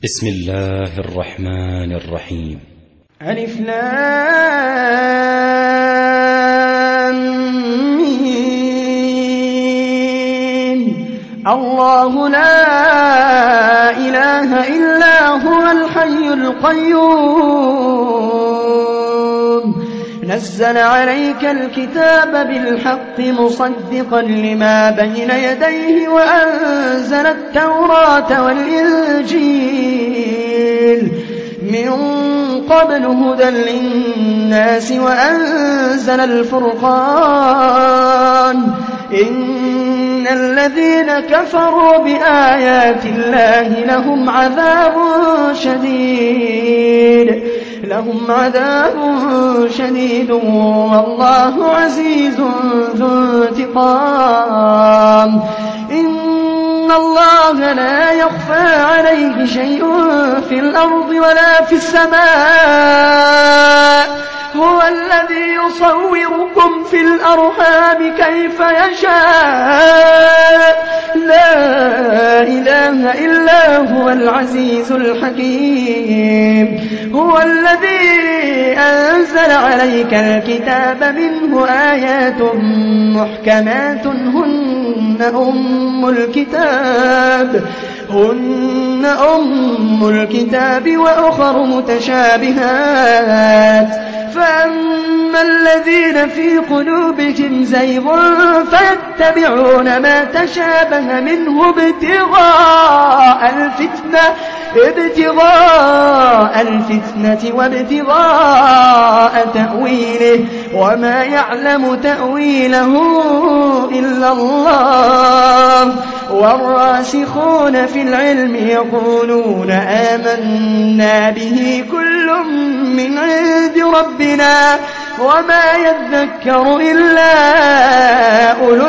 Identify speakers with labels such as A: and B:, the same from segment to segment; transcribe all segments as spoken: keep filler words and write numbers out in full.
A: بسم الله الرحمن الرحيم.
B: ألف لام ميم. الله لا إله إلا هو الحي القيوم نزل عليك الكتاب بالحق مصدقا لما بين يديه وأنزل التوراة والإنجيل من قبل هدى للناس وأنزل الفرقان إن الذين كفروا بآيات الله لهم عذاب شديد لهم عذاب شديد والله عزيز ذو انتقام. إن الله لا يخفى عليه شيء في الأرض ولا في السماء هو الذي يصوركم في الأرحام كيف يشاء لا إله إلا هو العزيز الحكيم. هو الذي أنزل عليك الكتاب منه آيات محكمات هن أم الكتاب هن أم الكتاب وأخر متشابهات فأما الذين في قلوبهم زيغ فيتبعون ما تشابه منه ابتغاء الفتنة ابتغاء الفتنة وابتغاء تأويله وما يعلم تأويله إلا الله والراسخون في العلم يقولون آمنا به كل من عند ربنا وما يذكر إلا أولو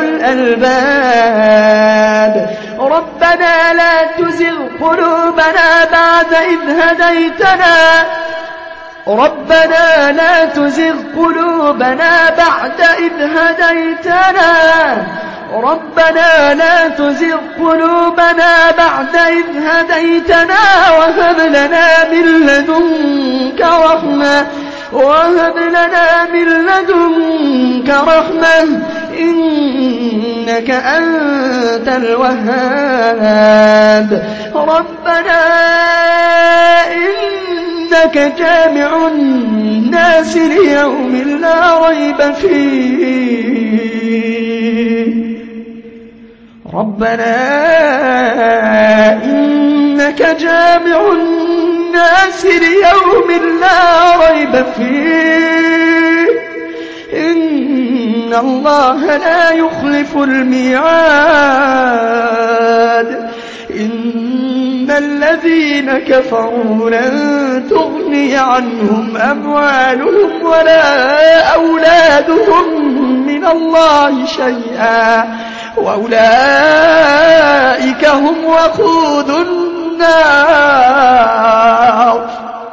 B: الألباب. ربنا لا تزغ قلوبنا بعد إذ هديتنا ربنا لا تزغ قلوبنا بعد إذ هديتنا ربنا لا تزغ قلوبنا بعد إذ هديتنا وهب لنا من لدنك رحمة وهب لنا من لدنك رحمة إنك أنت الوهاب. ربنا إنك جامع الناس ليوم لا ريب فيه ربنا إنك جامع الناس ليوم لا ريب فيه إن الله لا يخلف الميعاد. إن الذين كفروا لن تغني عنهم أموالهم ولا أولادهم من الله شيئا وأولئك هم وقود النار.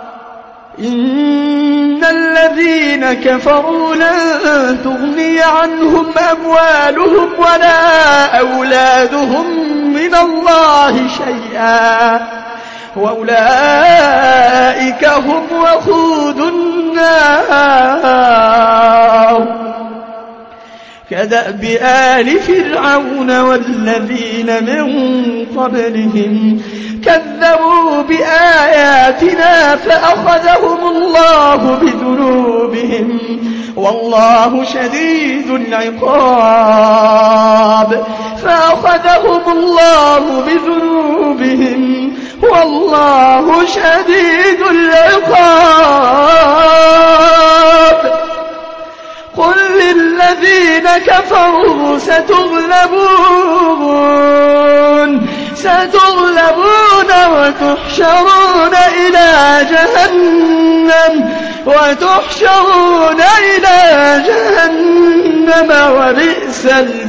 B: إن الذين كفروا لن تغني عنهم أموالهم ولا أولادهم من الله شيئا وأولئك هم وقود النار. كدأب آل فرعون والذين من قبلهم كذبوا بآياتنا فأخذهم الله بذنوبهم والله شديد العقاب فأخذهم الله بذنوبهم والله شديد العقاب. قل للذين كفروا ستغلبون ستغلبون وتحشرون إلى جهنم وتحشرون إلى جهنم وبئس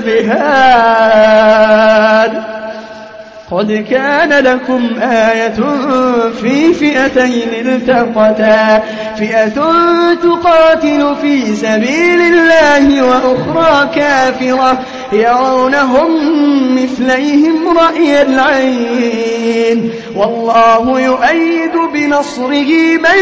B: المهاد. قد كان لكم آية في فئتين التقتا فئة تقاتل في سبيل الله وأخرى كافرة يرونهم مثليهم رأي العين والله يؤيد بنصره من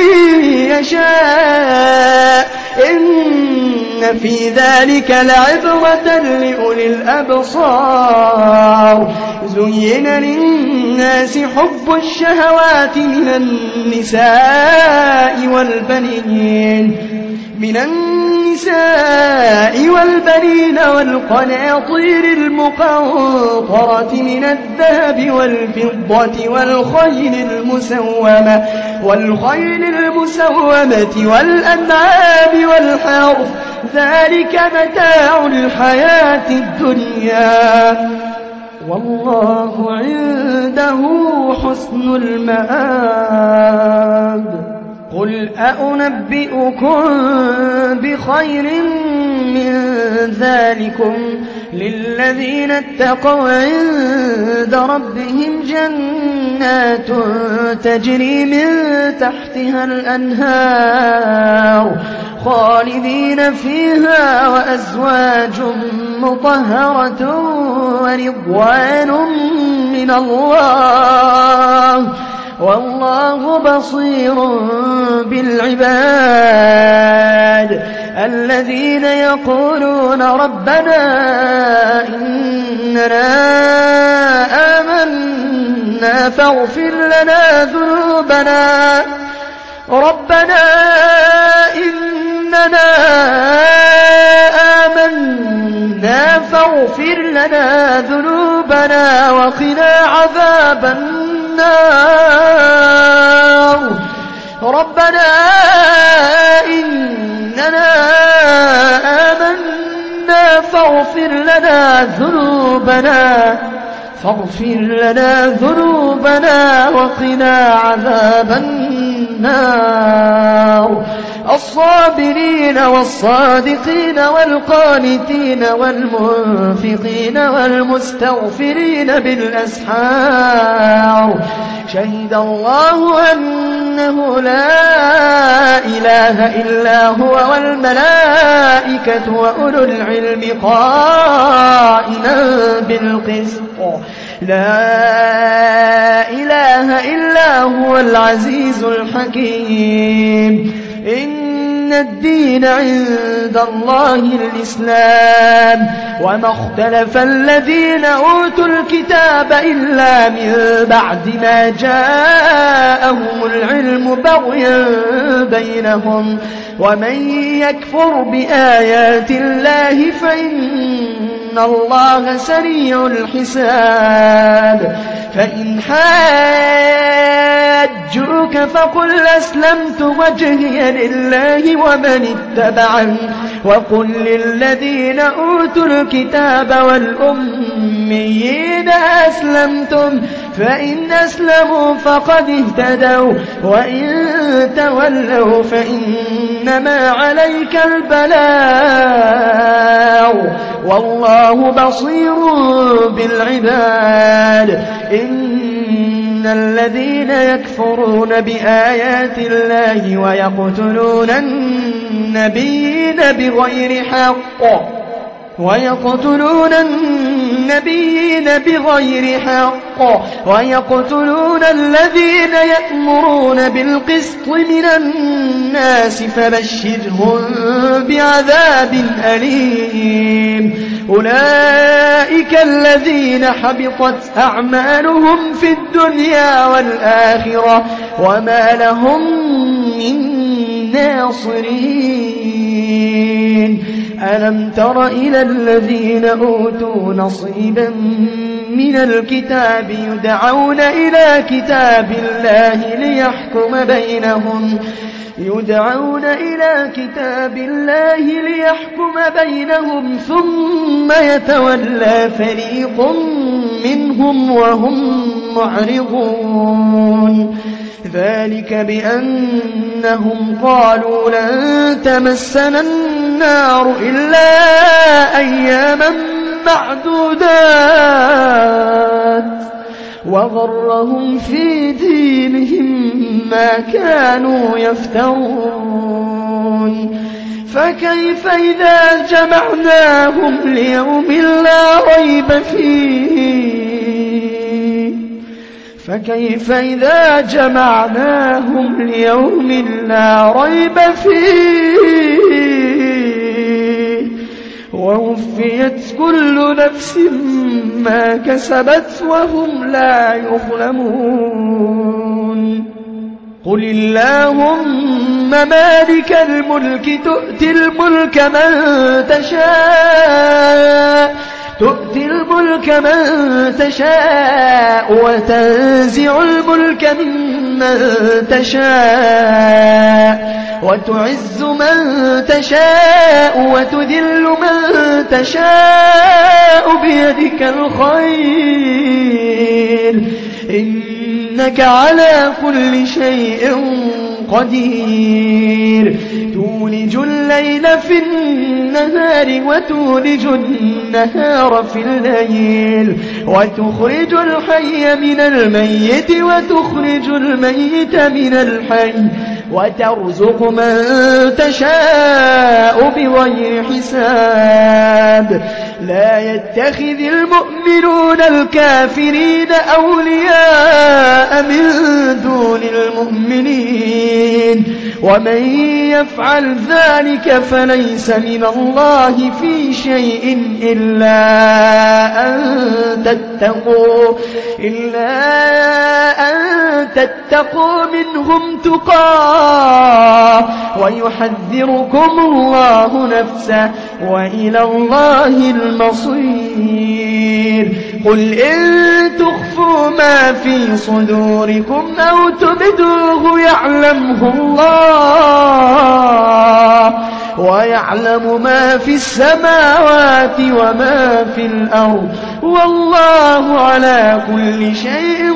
B: يشاء إن في ذلك لعبرة لأولي الأبصار زين للناس حب الشهوات من النساء والبنين من النساء والبنين والقناطير المقنطرة من الذهب والفضة والخيل المسومة والخيل المسومة والأنعام والحرث ذلك متاع الحياة الدنيا والله عنده حسن المآب. قل أأنبئكم بخير من ذلكم للذين اتقوا عند ربهم جنات تجري من تحتها الأنهار خالدين فيها وأزواج مطهرة ورضوان من الله والله بصير بالعباد. الذين يقولون ربنا إننا آمنا فاغفر لنا ذنوبنا ربنا إننا آمنا فاغفر لنا ذنوبنا وقنا عذاب النار ربنا إننا آمنا فاغفر لنا ذنوبنا فاغفر لنا ذنوبنا وقنا عذاب النار. الصابرين والصادقين والقانتين والمنفقين والمستغفرين بالأسحار شهد الله أنه لا إله إلا هو والملائكة وأولو العلم قائما بالقسط لا إله إلا هو العزيز الحكيم. إن الدين عند الله الإسلام وما اختلف الذين أوتوا الكتاب إلا من بعد ما جاءهم العلم بغيا بينهم ومن يكفر بآيات الله فإن الله سريع الحساب. فإن حاجوك فقل أسلمت وجهي لله ومن اتبعني وقل للذين أوتوا الكتاب والأميين أسلمتم فإن أسلموا فقد اهتدوا وإن تولوا فإنما عليك البلاغ والله بصير بالعباد. إن الذين يكفرون بآيات الله ويقتلون النبيين بغير حق ويقتلون النبيين بغير حق ويقتلون الذين يأمرون بالقسط من الناس فبشرهم بعذاب أليم. أولئك الذين حبطت أعمالهم في الدنيا والآخرة وما لهم من ناصرين. ألم تر إلى الذين أوتوا نصيبا من الكتاب يدعون إلى كتاب الله ليحكم بينهم يدعون إلى كتاب الله ليحكم بينهم ثم يتولى فريق منهم وهم معرضون. ذلك بأنهم قالوا لن تمسنا النار إلا أياما معدودات وغرهم في دينهم ما كانوا يفترون. فكيف إذا جمعناهم ليوم لا ريب فيه فكيف إذا جمعناهم ليوم لا ريب فيه ووفيت كل نفس ما كسبت وهم لا يظلمون قل اللهم مالك الملك تؤتي الملك من تشاء تؤتي الملك من تشاء وتنزع الملك ممن تشاء وتعز من تشاء وتذل من تشاء بيدك الخير إنك على كل شيء قدير تولج الليل في النهار وتولج النهار في الليل وتخرج الحي من الميت وتخرج الميت من الحي وترزق من تشاء بغير حساب لا يتخذ المؤمنون الكافرين أولياء من دون المؤمنين ومن يفعل ذلك فليس من الله في شيء إلا أن تتقوا إلا أن تتقوا منهم تقاه ويحذركم الله نفسه وإلى الله المصير قل إن تخفوا ما في صدوركم أو تبدوه يعلمه الله ويعلم ما في السماوات وما في الأرض والله على كل شيء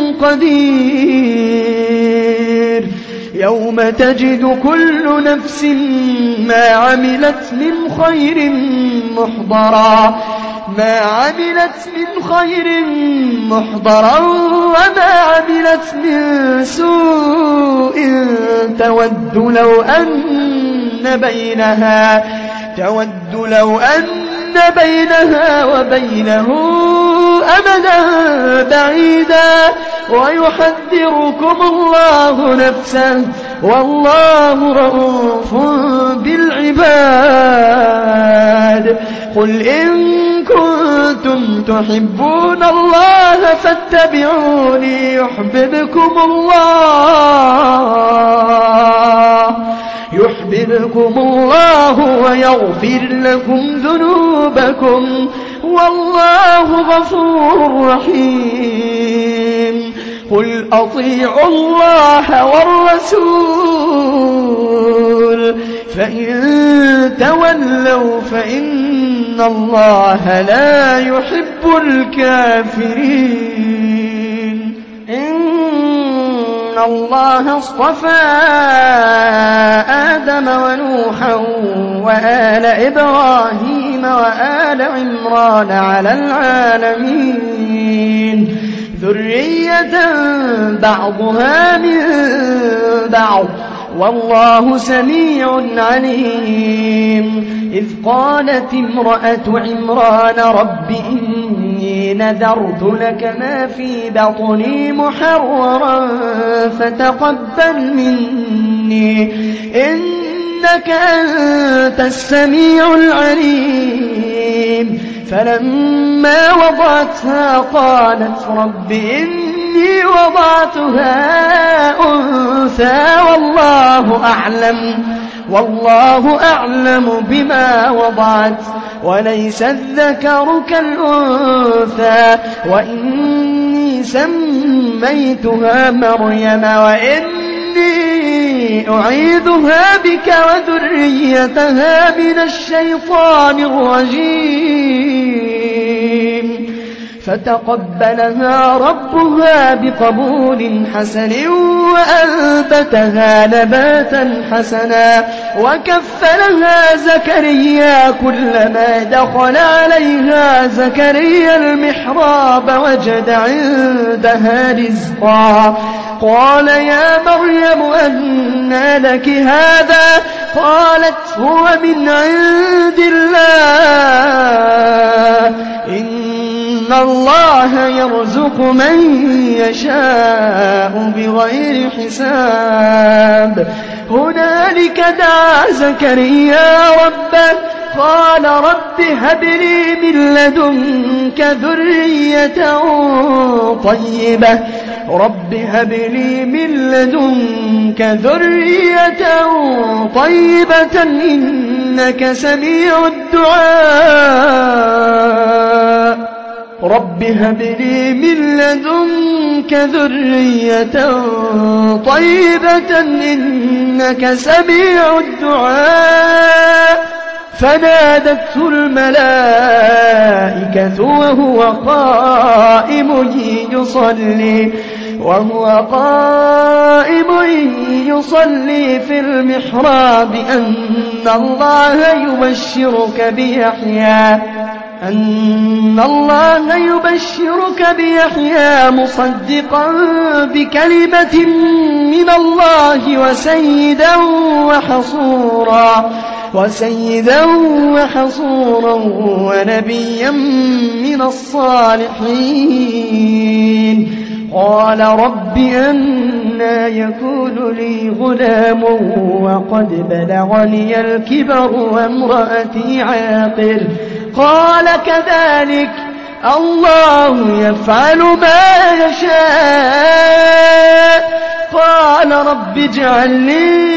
B: قدير يوم تجد كل نفس ما عملت من خير محضرا ما عملت من خير محضرا وما عملت من سوء تود لو أن بينها تود لو أن بينها وبينه أمدا بعيدا ويحذركم الله نفسه والله رؤوف بالعباد قل إن كنتم تحبون الله فاتبعوني يحببكم الله يحببكم الله ويغفر لكم ذنوبكم والله غفور رحيم قل أطيعوا الله والرسول فإن تولوا فإن الله لا يحب الكافرين إن الله اصطفى آدم ونوحا وآل إبراهيم وآل عمران على العالمين ذرية بعضها من بعض والله سميع عليم إذ قالت امرأة عمران رب إني نذرت لك ما في بطني محررا فتقبل مني إنك أنت السميع العليم فلما وضعتها قالت رب إني وضعتها أنثى والله أعلم والله أعلم بما وضعت وليس الذكر كالأنثى وإني سميتها مريم وإني أعيذها بك وذريتها من الشيطان الرجيم فتقبلها ربها بقبول حسن وأنبتها نباتا حسنا وكفلها زكريا كلما دخل عليها زكريا المحراب وجد عندها رزقا قال يا مريم أنى لك هذا قالت هو من عند الله إن الله يرزق من يشاء بغير حساب هنالك دعا زكريا ربه قال رب هب لي من لدنك ذرية طيبة رب هب لي من لدنك ذرية طيبة إنك سميع الدعاء رب هب لي من لدنك ذرية طيبة إنك سميع الدعاء فنادته الملائكة وهو قائم يصلي وهو قائم يصلي في المحراب أن الله يبشرك بيحيى أن الله يبشرك بيحيى مصدقا بكلمة من الله وسيدا وحصورا وسيدا وحصورا ونبيا من الصالحين قال رب أنى يكون لي غلام وقد بلغني الكبر وامرأتي عاقر قال كذلك الله يفعل ما يشاء قال رب اجعل لي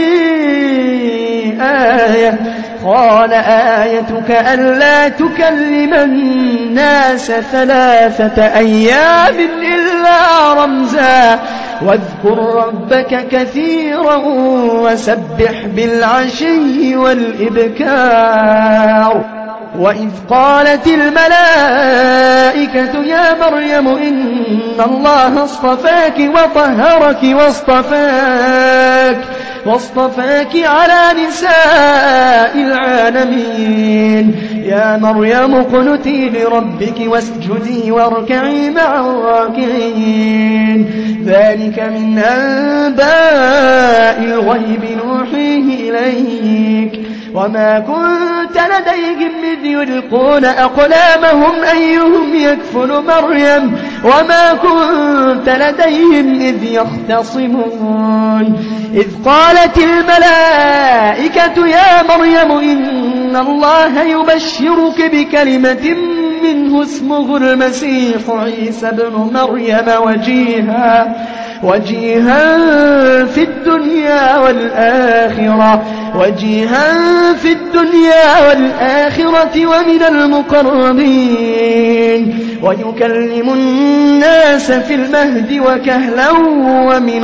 B: آية قال آيتك ألا تكلم الناس ثلاثة أيام إلا رمزا واذكر ربك كثيرا وسبح بالعشي والإبكار وإذ قالت الملائكة يا مريم إن الله اصطفاك وطهرك واصطفاك واصطفاك على نساء العالمين يا مريم اقنتي لربك واسجدي واركعي مع الراكعين ذلك من أنباء الغيب نوحيه إليك وما كنت لديهم إذ يلقون أقلامهم أيهم يكفل مريم وما كنت لديهم إذ يختصمون إذ قالت الملائكة يا مريم إن الله يبشرك بكلمة منه اسمه المسيح عيسى بن مريم وجيها وجيها في الدنيا والآخرة وجيها في الدنيا والآخرة ومن المقربين ويكلم الناس في المهد وكهلا ومن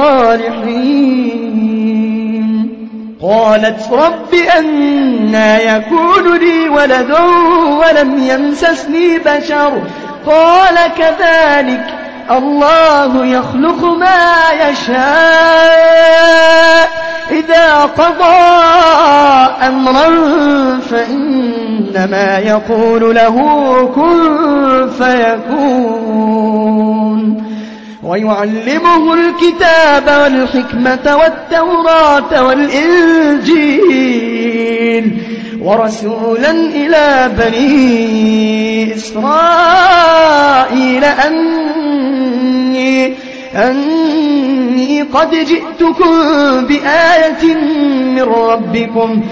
B: الصالحين قالت رب أنى يكون لي ولد ولم يمسسني بشر قال كذلك الله يخلق ما يشاء إذا قضى أمرا فإنما يقول له كن فيكون ويعلمه الكتاب والحكمة والتوراة والإنجيل ورسولا إلى بني إسرائيل أني, أني قد جئتكم بآية من ربكم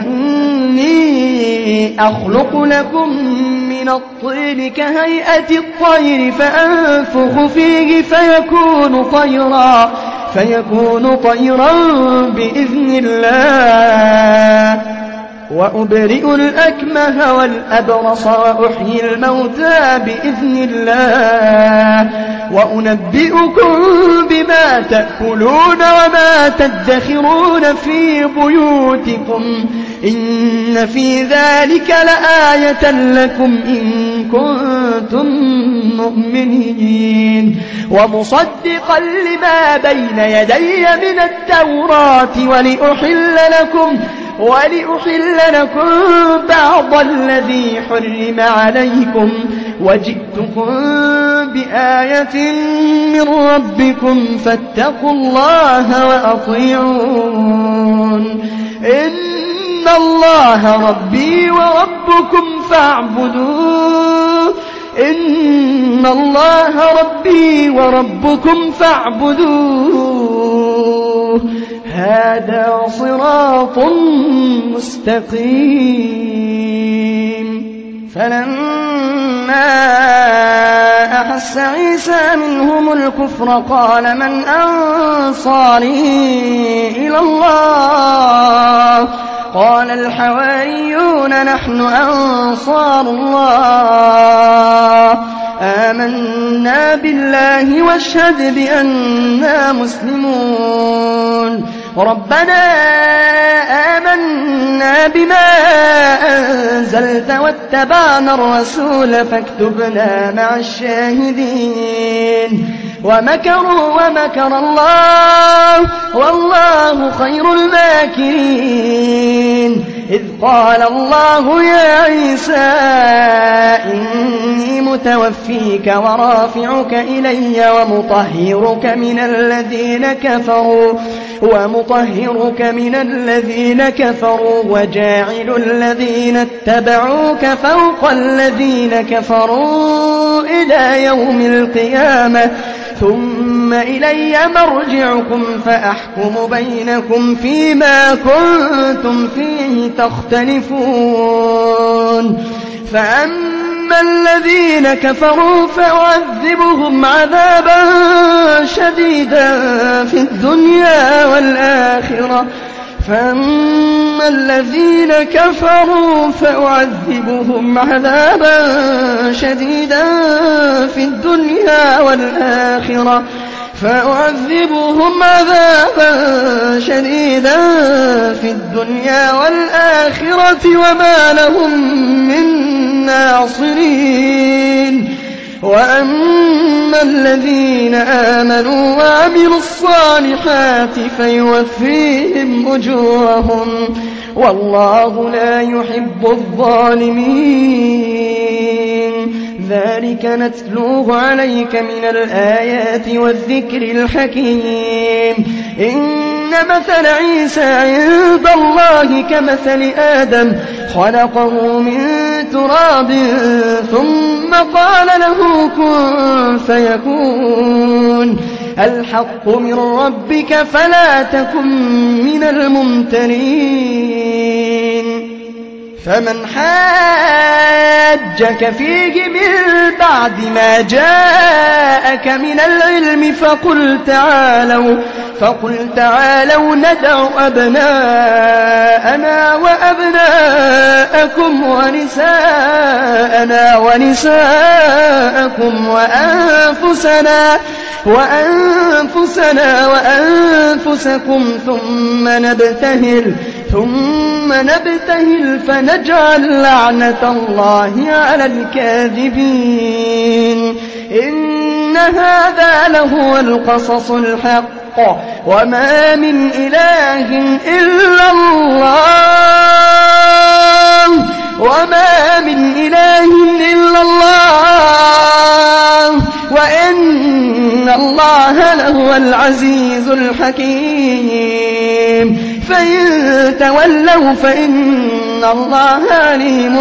B: أني أخلق لكم من الطين كهيئة الطير فأنفخ فيه فيكون طيرا فيكون طيرا بإذن الله وأبرئ الأكمه والأبرص وأحيي الموتى بإذن الله وأنبئكم بما تأكلون وما تدخرون في بيوتكم إن في ذلك لآية لكم إن كنتم مؤمنين ومصدقا لما بين يدي من التوراة ولأحل لكم ولأحل لكم بعض الذي حرم عليكم وجئتكم بآية من ربكم فاتقوا الله وأطيعون إن الله ربي وربكم فاعبدوه إن الله ربي وربكم فاعبدوه هذا صراط مستقيم. فلما أحس عيسى منهم الكفر قال من أنصاري إلى الله قال الحواريون نحن أنصار الله آمنا بالله واشهد بأننا مسلمون ربنا آمنا بما أنزلت واتبعنا الرسول فاكتبنا مع الشاهدين ومكروا ومكر الله والله خير الماكرين. إذ قال الله يا عيسى إني متوفيك ورافعك إلي ومطهرك من الذين كفروا ومطهرك من الذين كفروا وجاعل الذين اتبعوك فوق الذين كفروا إلى يوم القيامة ثم إلي مرجعكم فأحكم بينكم فيما كنتم فيه تختلفون. فأما الذين كفروا فأعذبهم عذابا شديدا في الدنيا والآخرة فأما الذين كفروا فأعذبهم عذابا شديدا في الدنيا والآخرة فأعذبهم عذابا شديدا في الدنيا والآخرة وما لهم من ناصرين. وأما الذين آمنوا وعملوا الصالحات فيوفيهم أجورهم والله لا يحب الظالمين. ذلك نتلوه عليك من الآيات والذكر الحكيم. إن مثل عيسى عند الله كمثل آدم خلقه من تراب ثم قال له كن فيكون. الحق من ربك فلا تكن من الممترين. فمن حاجك فيه من بعد ما جاءك من العلم فقل تعالوا فقل تعالوا ندع أبناءنا وأبناءكم ونساءنا ونساءكم وأنفسنا وأنفسنا وأنفسكم ثم نبتهل ثم نبتهل فنجعل لعنة الله على الكاذبين. إن هذا لهو القصص الحق وما من إله إلا الله وما من إله إلا الله وإن الله لهو العزيز الحكيم. فإن تولوا فإن الله عليم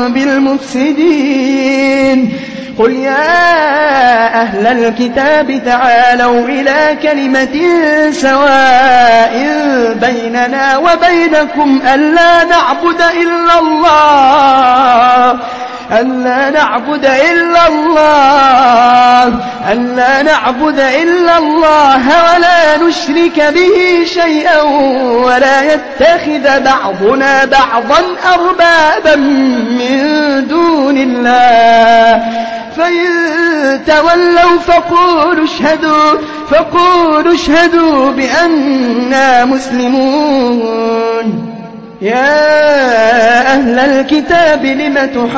B: بالمفسدين. قل يا أهل الكتاب تعالوا إلى كلمة سواء بيننا وبينكم ألا نعبد إلا الله ألا نعبد إلا الله ألا نعبد إلا الله ولا نشرك به شيئا ولا يتخذ بعضنا بعضا أربابا من دون الله. فإن تولوا فقولوا اشهدوا فقولوا اشهدوا بأننا مسلمون. يا أهل الكتاب لم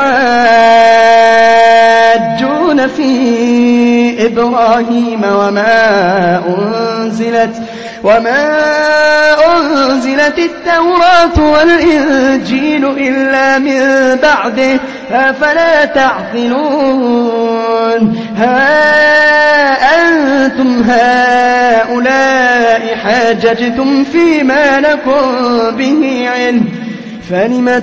B: تحاجون في إبراهيم وما أنزلت وما أنزلت التوراة والإنجيل إلا من بعده أفلا تعقلون. ها أنتم هؤلاء حاججتم فيما لكم به علم فلم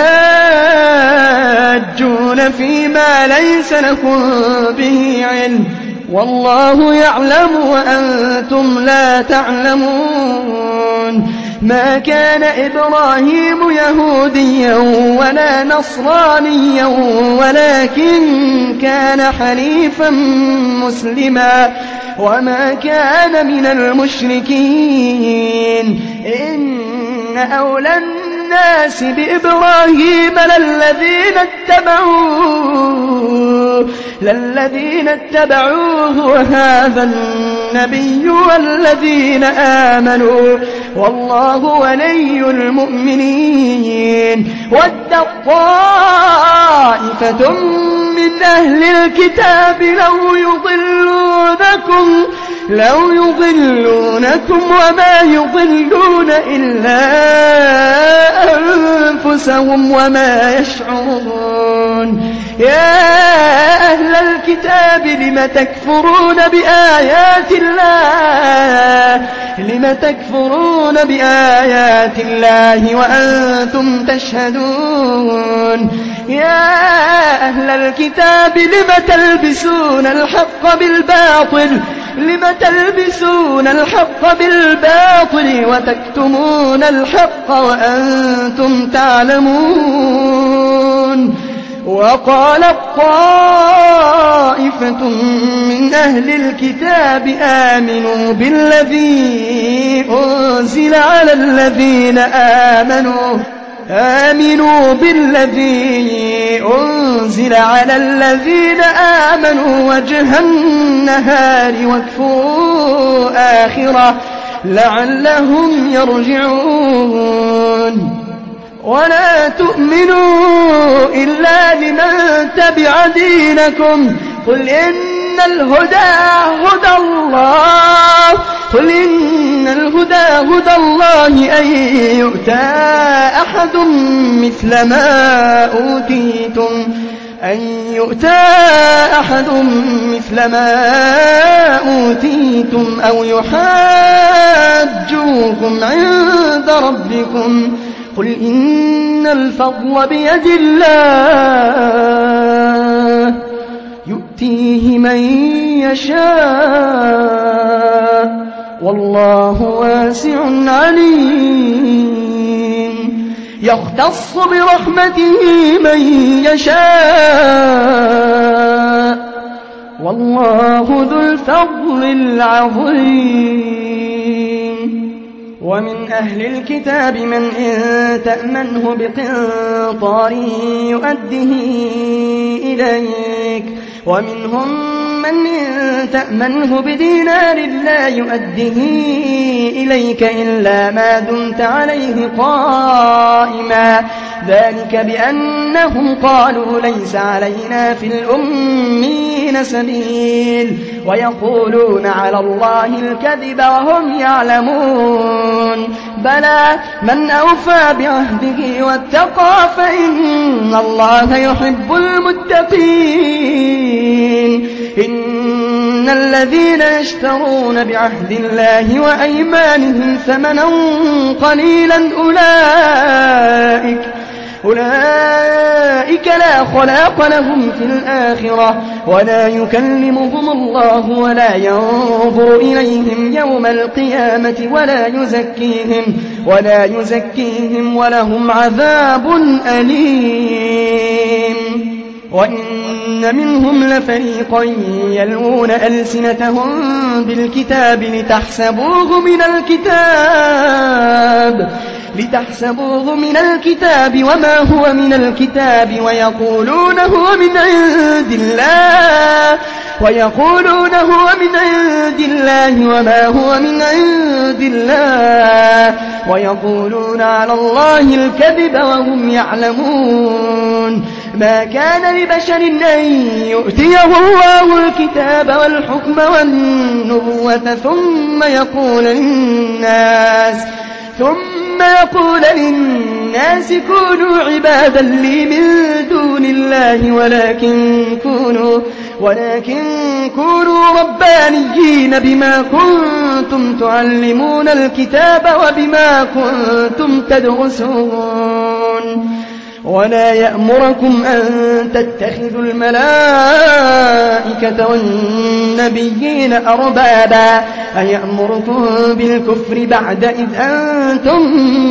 B: تحاجون فيما ليس لكم به علم والله يعلم وأنتم لا تعلمون ما كان إبراهيم يهوديا ولا نصرانيا ولكن كان حنيفا مسلما وما كان من المشركين إن أولى الناس بإبراهيم للذين اتبعوه للذين اتبعوه وهذا النبي والذين آمنوا والله ولي المؤمنين ود طائفة من أهل الكتاب لو يضلونكم لو يضلونكم وما يضلون إلا أنفسهم وما يشعرون يا أهل الكتاب لم تكفرون بآيات الله لم تكفرون بآيات الله وأنتم تشهدون يا أهل الكتاب لم تلبسون الحق بالباطل لم تلبسون الحق بالباطل وتكتمون الحق وأنتم تعلمون وقال طائفة من أهل الكتاب آمنوا بالذي أنزل على الذين آمنوا آمنوا بالذي أنزل على الذين آمنوا وجه النهار واكفروا آخره لعلهم يرجعون ولا تؤمنوا إلا لمن تبع دينكم قل إن الهدى هدى الله قل إن الهدى هدى الله أن يؤتى أحد مثل ما أوتيتم أن يؤتى أحد مثل ما أوتيتم أو يحاجوكم عند ربكم قل إن الفضل بيد الله يؤتيه من يشاء والله واسع عليم يختص برحمته من يشاء والله ذو الفضل العظيم ومن أهل الكتاب من إن تأمنه بقنطار يؤده إليك ومنهم من إن تأمنه بدينار لا يؤده إليك إلا ما دمت عليه قائما ذلك بأنهم قالوا ليس علينا في الأمين سبيل ويقولون على الله الكذب وهم يعلمون بلى من أوفى بعهده واتقى فإن الله يحب المتقين إن الذين يشترون بعهد الله وأيمانهم ثمنا قليلا أولئك أولئك لا خلاق لهم في الآخرة ولا يكلمهم الله ولا ينظر إليهم يوم القيامة ولا يزكيهم ولا يزكيهم ولهم عذاب أليم وإن منهم لفريقا يلوون ألسنتهم بالكتاب لتحسبوه من الكتاب لتحسبوه من الكتاب وما هو من الكتاب ويقولون هو من عند الله ويقولون هو من عند الله وما هو من عند الله ويقولون على الله الكذب وهم يعلمون ما كان لبشر أن يؤتيه الله الكتاب والحكم والنبوة ثم يقول للناس ثم يقول للناس كونوا عبادا لي من دون الله ولكن كونوا ولكن كونوا ربانيين بما كنتم تعلمون الكتاب وبما كنتم تدرسون ولا يأمركم أن تتخذوا الملائكة والنبيين أربابا أيأمركم بالكفر بعد إذ أنتم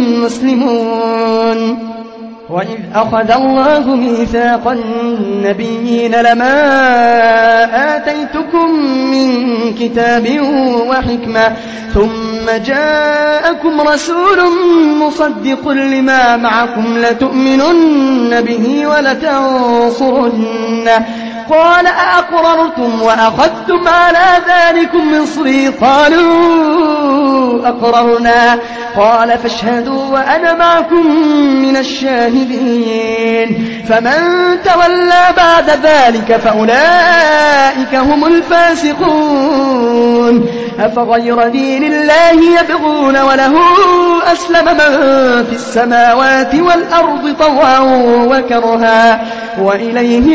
B: مسلمون وإذ أخذ الله ميثاق النبيين لما آتيتكم من كتاب وحكمة ثم جاءكم رسول مصدق لما معكم لتؤمنن به ولتنصرنه قال أأقررتم وأخذتم على ذلكم مصري قالوا أقررنا قال فاشهدوا وأنا معكم من الشاهدين فمن تولى بعد ذلك فأولئك هم الفاسقون أفغير دين الله يبغون وله أسلم من في السماوات والأرض طوعا وكرها وإليه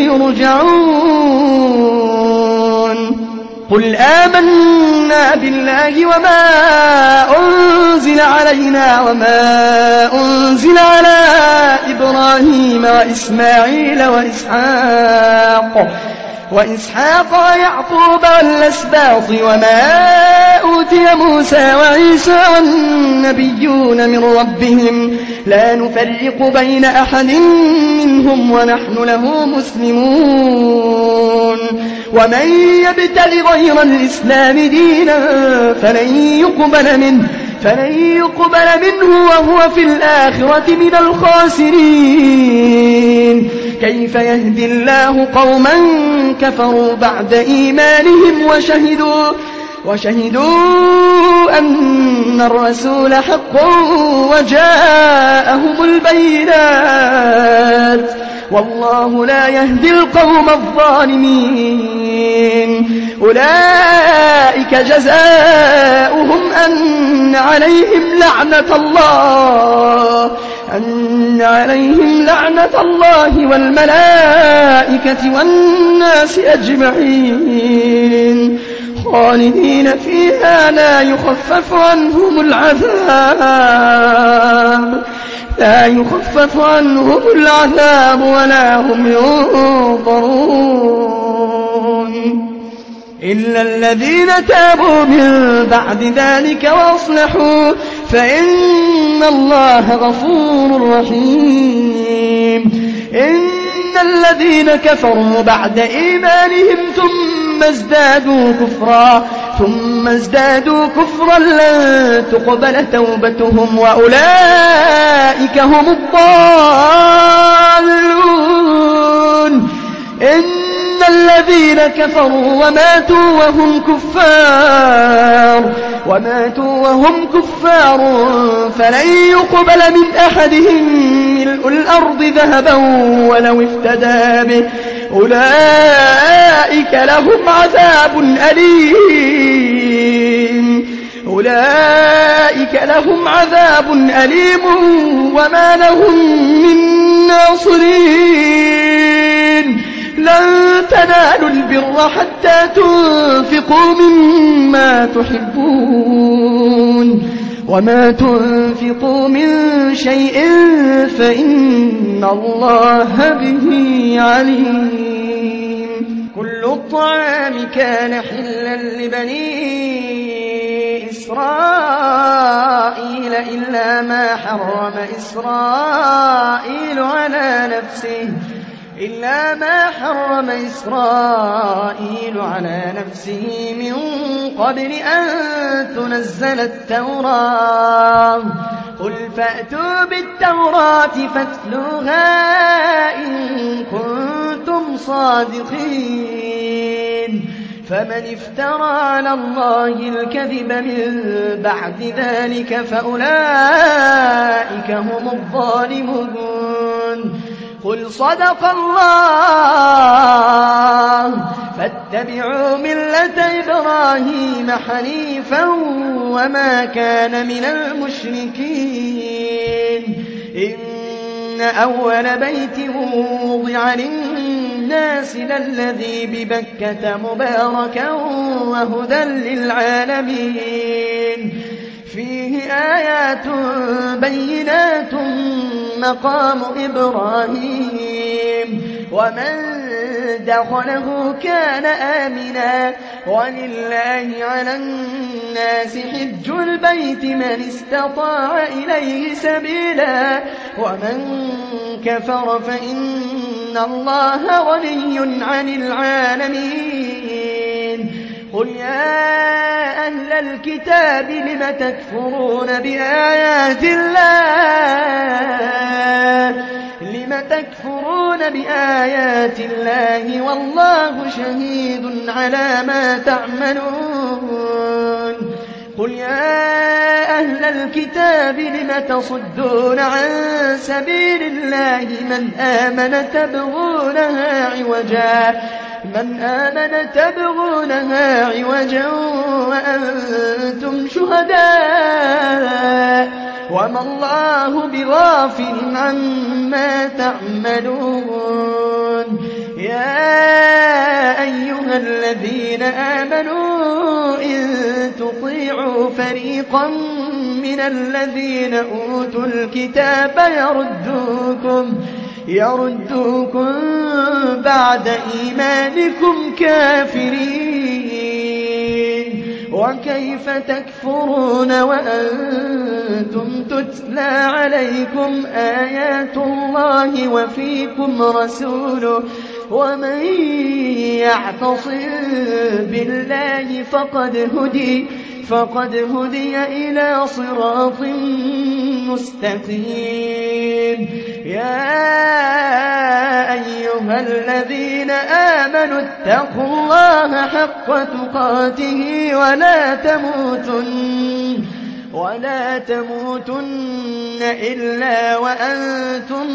B: يرجعون قل آمنا بالله وما أنزل علينا وما أنزل على إبراهيم وإسماعيل وإسحاق وإسحاق ويعقوب والأسباط وما أوتي موسى وعيسى والنبيون من ربهم لا نفرق بين أحد منهم ونحن له مسلمون ومن يبتغ غير الإسلام دينا فلن يقبل منه فلن يقبل منه وهو في الآخرة من الخاسرين كيف يهدي الله قوما كفروا بعد إيمانهم وشهدوا وشهدوا أن الرسول حق وجاءهم البينات والله لا يهدي القوم الظالمين أولئك جزاؤهم أن عليهم لعنة الله أن عليهم لعنة الله والملائكة والناس أجمعين خالدين فيها لا يخفف عنهم العذاب لا يخفف عنهم العذاب ولا هم ينظرون إلا الذين تابوا من بعد ذلك وأصلحوا فإن الله غفور رحيم إن الذين كفروا بعد إيمانهم ثم ازدادوا كفرا ثم ازدادوا كفرا لن تقبل توبتهم وأولئك هم الضالون إن الذين كفروا وماتوا وهم كفار وماتوا وهم كفار فلن يقبل من أحدهم ملء الأرض ذهبا ولو افتدى به أولئك لهم عذاب أليم أولئك لهم عذاب أليم وما لهم من ناصرين لن تنالوا البر حتى تنفقوا مما تحبون وما تنفقوا من شيء فإن الله به عليم كل الطعام كان حلا لبني إسرائيل إلا ما حرم إسرائيل على نفسه إلا ما حرم إسرائيل على نفسه من قبل أن تنزل التوراة قل فأتوا بالتوراة فاتلوها إن كنتم صادقين فمن افترى على الله الكذب من بعد ذلك فأولئك هم الظالمون قل صدق الله فاتبعوا ملة إبراهيم حنيفا وما كان من المشركين إن أول بيت وضع للناس للذي ببكة مباركا وهدى للعالمين فيه آيات بينات مقام إبراهيم ومن دخله كان آمنا ولله على الناس حج البيت من استطاع إليه سبيلا ومن كفر فإن الله غني عن العالمين قل يا أهل الكتاب لم تكفرون بآيات الله لم تكفرون بآيات الله والله شهيد على ما تعملون قل يا أهل الكتاب لم تصدون عن سبيل الله من آمن تبغونها عوجا من آمن تبغونها عوجا وأنتم شهداء وما الله بغافل عما تعملون يا أيها الذين آمنوا إن تطيعوا فريقا من الذين أوتوا الكتاب يردوكم يردوكم بعد إيمانكم كافرين وكيف تكفرون وأنتم تتلى عليكم آيات الله وفيكم رسوله ومن يعتصم بالله فقد هدي فقد هدي إلى صراط مستقيم يا أيها الذين آمنوا اتقوا الله حق تقاته ولا تموتن ولا تموتن إلا وأنتم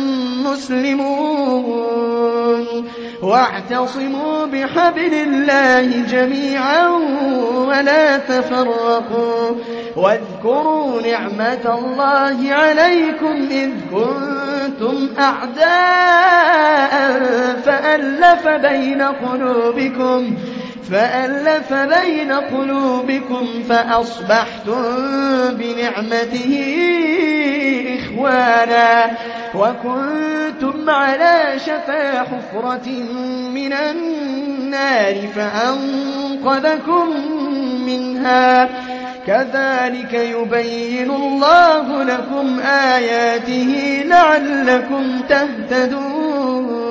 B: مسلمون واعتصموا بحبل الله جميعا ولا تفرقوا واذكروا نعمة الله عليكم إذ كنتم أعداء فألف بين قلوبكم فألف بين قلوبكم فأصبحتم بنعمته إخوانا وكنتم على شفا حفرة من النار فأنقذكم منها كذلك يبين الله لكم آياته لعلكم تهتدون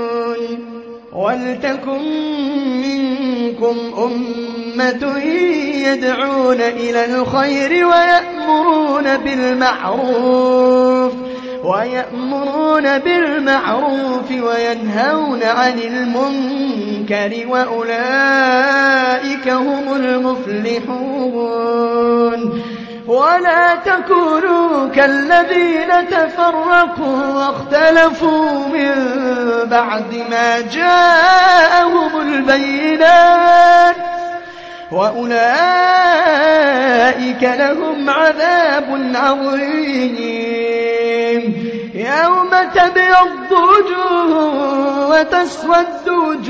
B: ولتكن منكم أمة يدعون إلى الخير ويأمرون بالمعروف ويأمرون بالمعروف وينهون عن المنكر وأولئك هم المفلحون ولا تكونوا كالذين تفرقوا واختلفوا من بعد ما جاءهم البينات وأولئك لهم عذاب عظيم يوم تبيض وجوه وتسود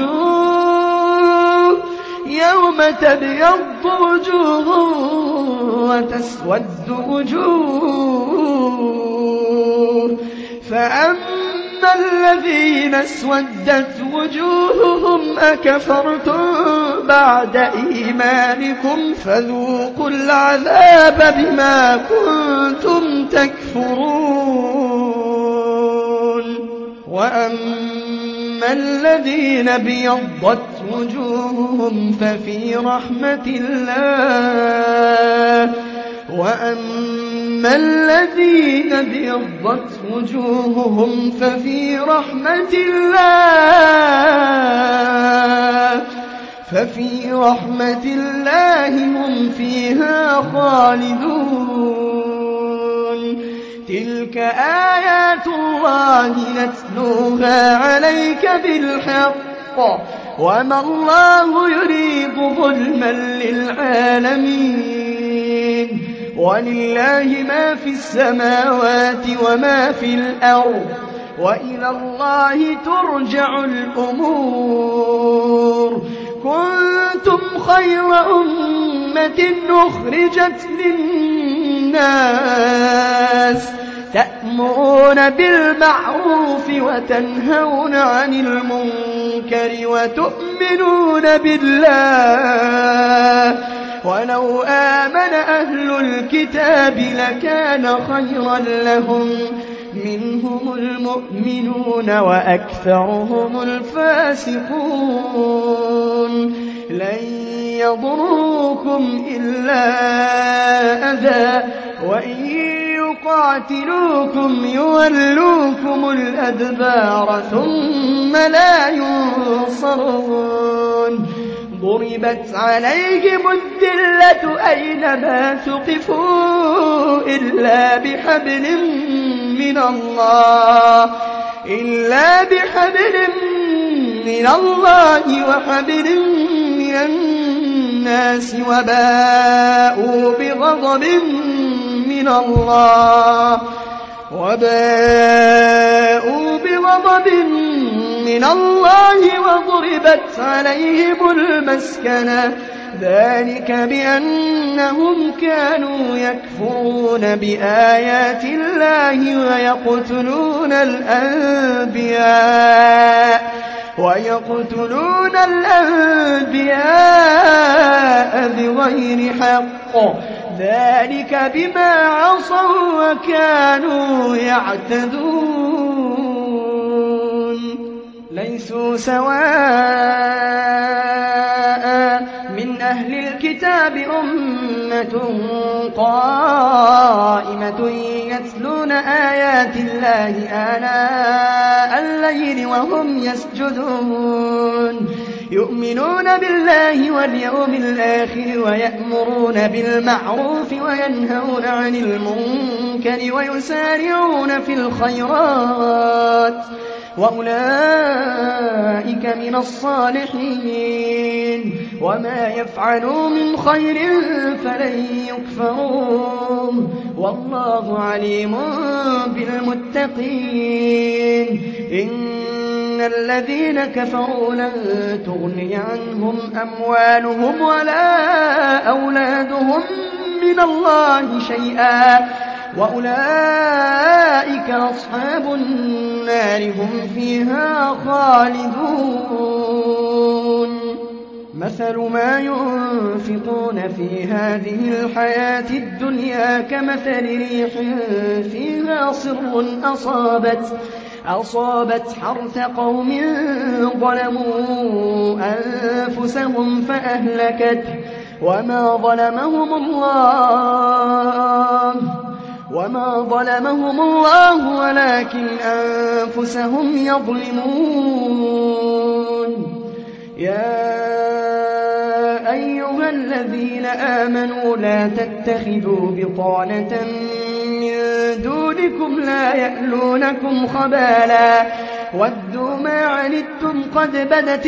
B: وجوه يوم تبيض وجوه وتسود وجوه فأما الذين اسودت وجوههم أكفرتم بعد إيمانكم فذوقوا العذاب بما كنتم تكفرون وأما الذين بيضت وجوههم ففي رحمة الله وأما الذين بيضت وجوههم ففي رحمة الله ففي رحمة الله هم فيها خالدون تلك آيات الله نتلوها عليك بالحق وما الله يريد ظلما للعالمين ولله ما في السماوات وما في الأرض وإلى الله ترجع الأمور. كنتم خير أمة أخرجت للناس تأمرون بالمعروف وتنهون عن المنكر وتؤمنون بالله. ولو آمن أهل الكتاب لكان خيرا لهم منهم المؤمنون وأكثرهم الفاسقون. لن يضروكم إلا أذى وإن يقاتلوكم يولوكم الأدبار ثم لا ينصرون. ضربت عليهم الذلة أينما ثقفوا إلا بحبل من الله إلا بحبل من الله وحبل من الناس وباءوا بغضب من الله وباءوا بغضب من الله وضربت عليهم المسكنة ذلك بأنهم كانوا يكفرون بآيات الله ويقتلون الأنبياء ويقتلون الأنبياء بغير حق ذلك بما عصوا وكانوا يعتدون. ليسوا سواء من أهل الكتاب أمة قائمة يتلون آيات الله آناء الليل وهم يسجدون يؤمنون بالله واليوم الآخر ويأمرون بالمعروف وينهون عن المنكر ويسارعون في الخيرات وأولئك من الصالحين. وما يفعلوا من خير فلن يكفروه والله عليم بالمتقين. إن الذين كفروا لن تغني عنهم أموالهم ولا أولادهم من الله شيئا وأولئك أصحاب النار هم فيها خالدون. مثل ما ينفقون في هذه الحياة الدنيا كمثل ريح فيها صر أصابت أصابت حرث قوم ظلموا أنفسهم فأهلكت وما ظلمهم الله وما ظلمهم الله ولكن أنفسهم يظلمون. يا أيها الذين آمنوا لا تتخذوا بطانة من دونكم لا يألونكم خبالا ودوا ما عنتم قد بدت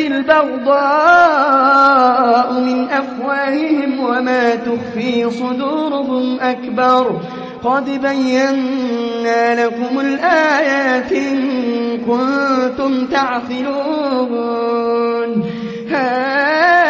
B: البغضاء من أفواههم وما تخفي صدورهم أكبر قد بينا لكم الآيات إن كنتم تعقلون. ها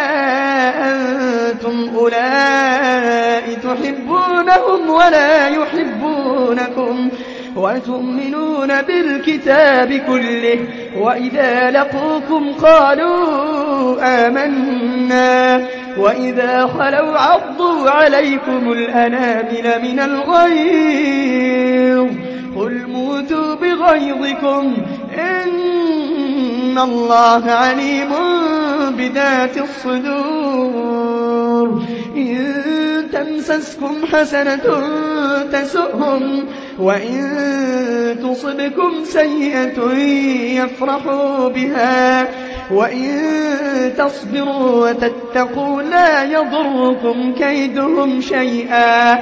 B: أنتم أولئك تحبونهم ولا يحبونكم وتؤمنون بالكتاب كله وإذا لقوكم قالوا آمنا وإذا خلوا عضوا عليكم الأنامل من الغيظ قل موتوا بغيظكم إن الله عليم بذات الصدور. إن تمسسكم حسنة تسؤهم وإن تصبكم سيئة يفرحوا بها وإن تصبروا وتتقوا لا يضركم كيدهم شيئا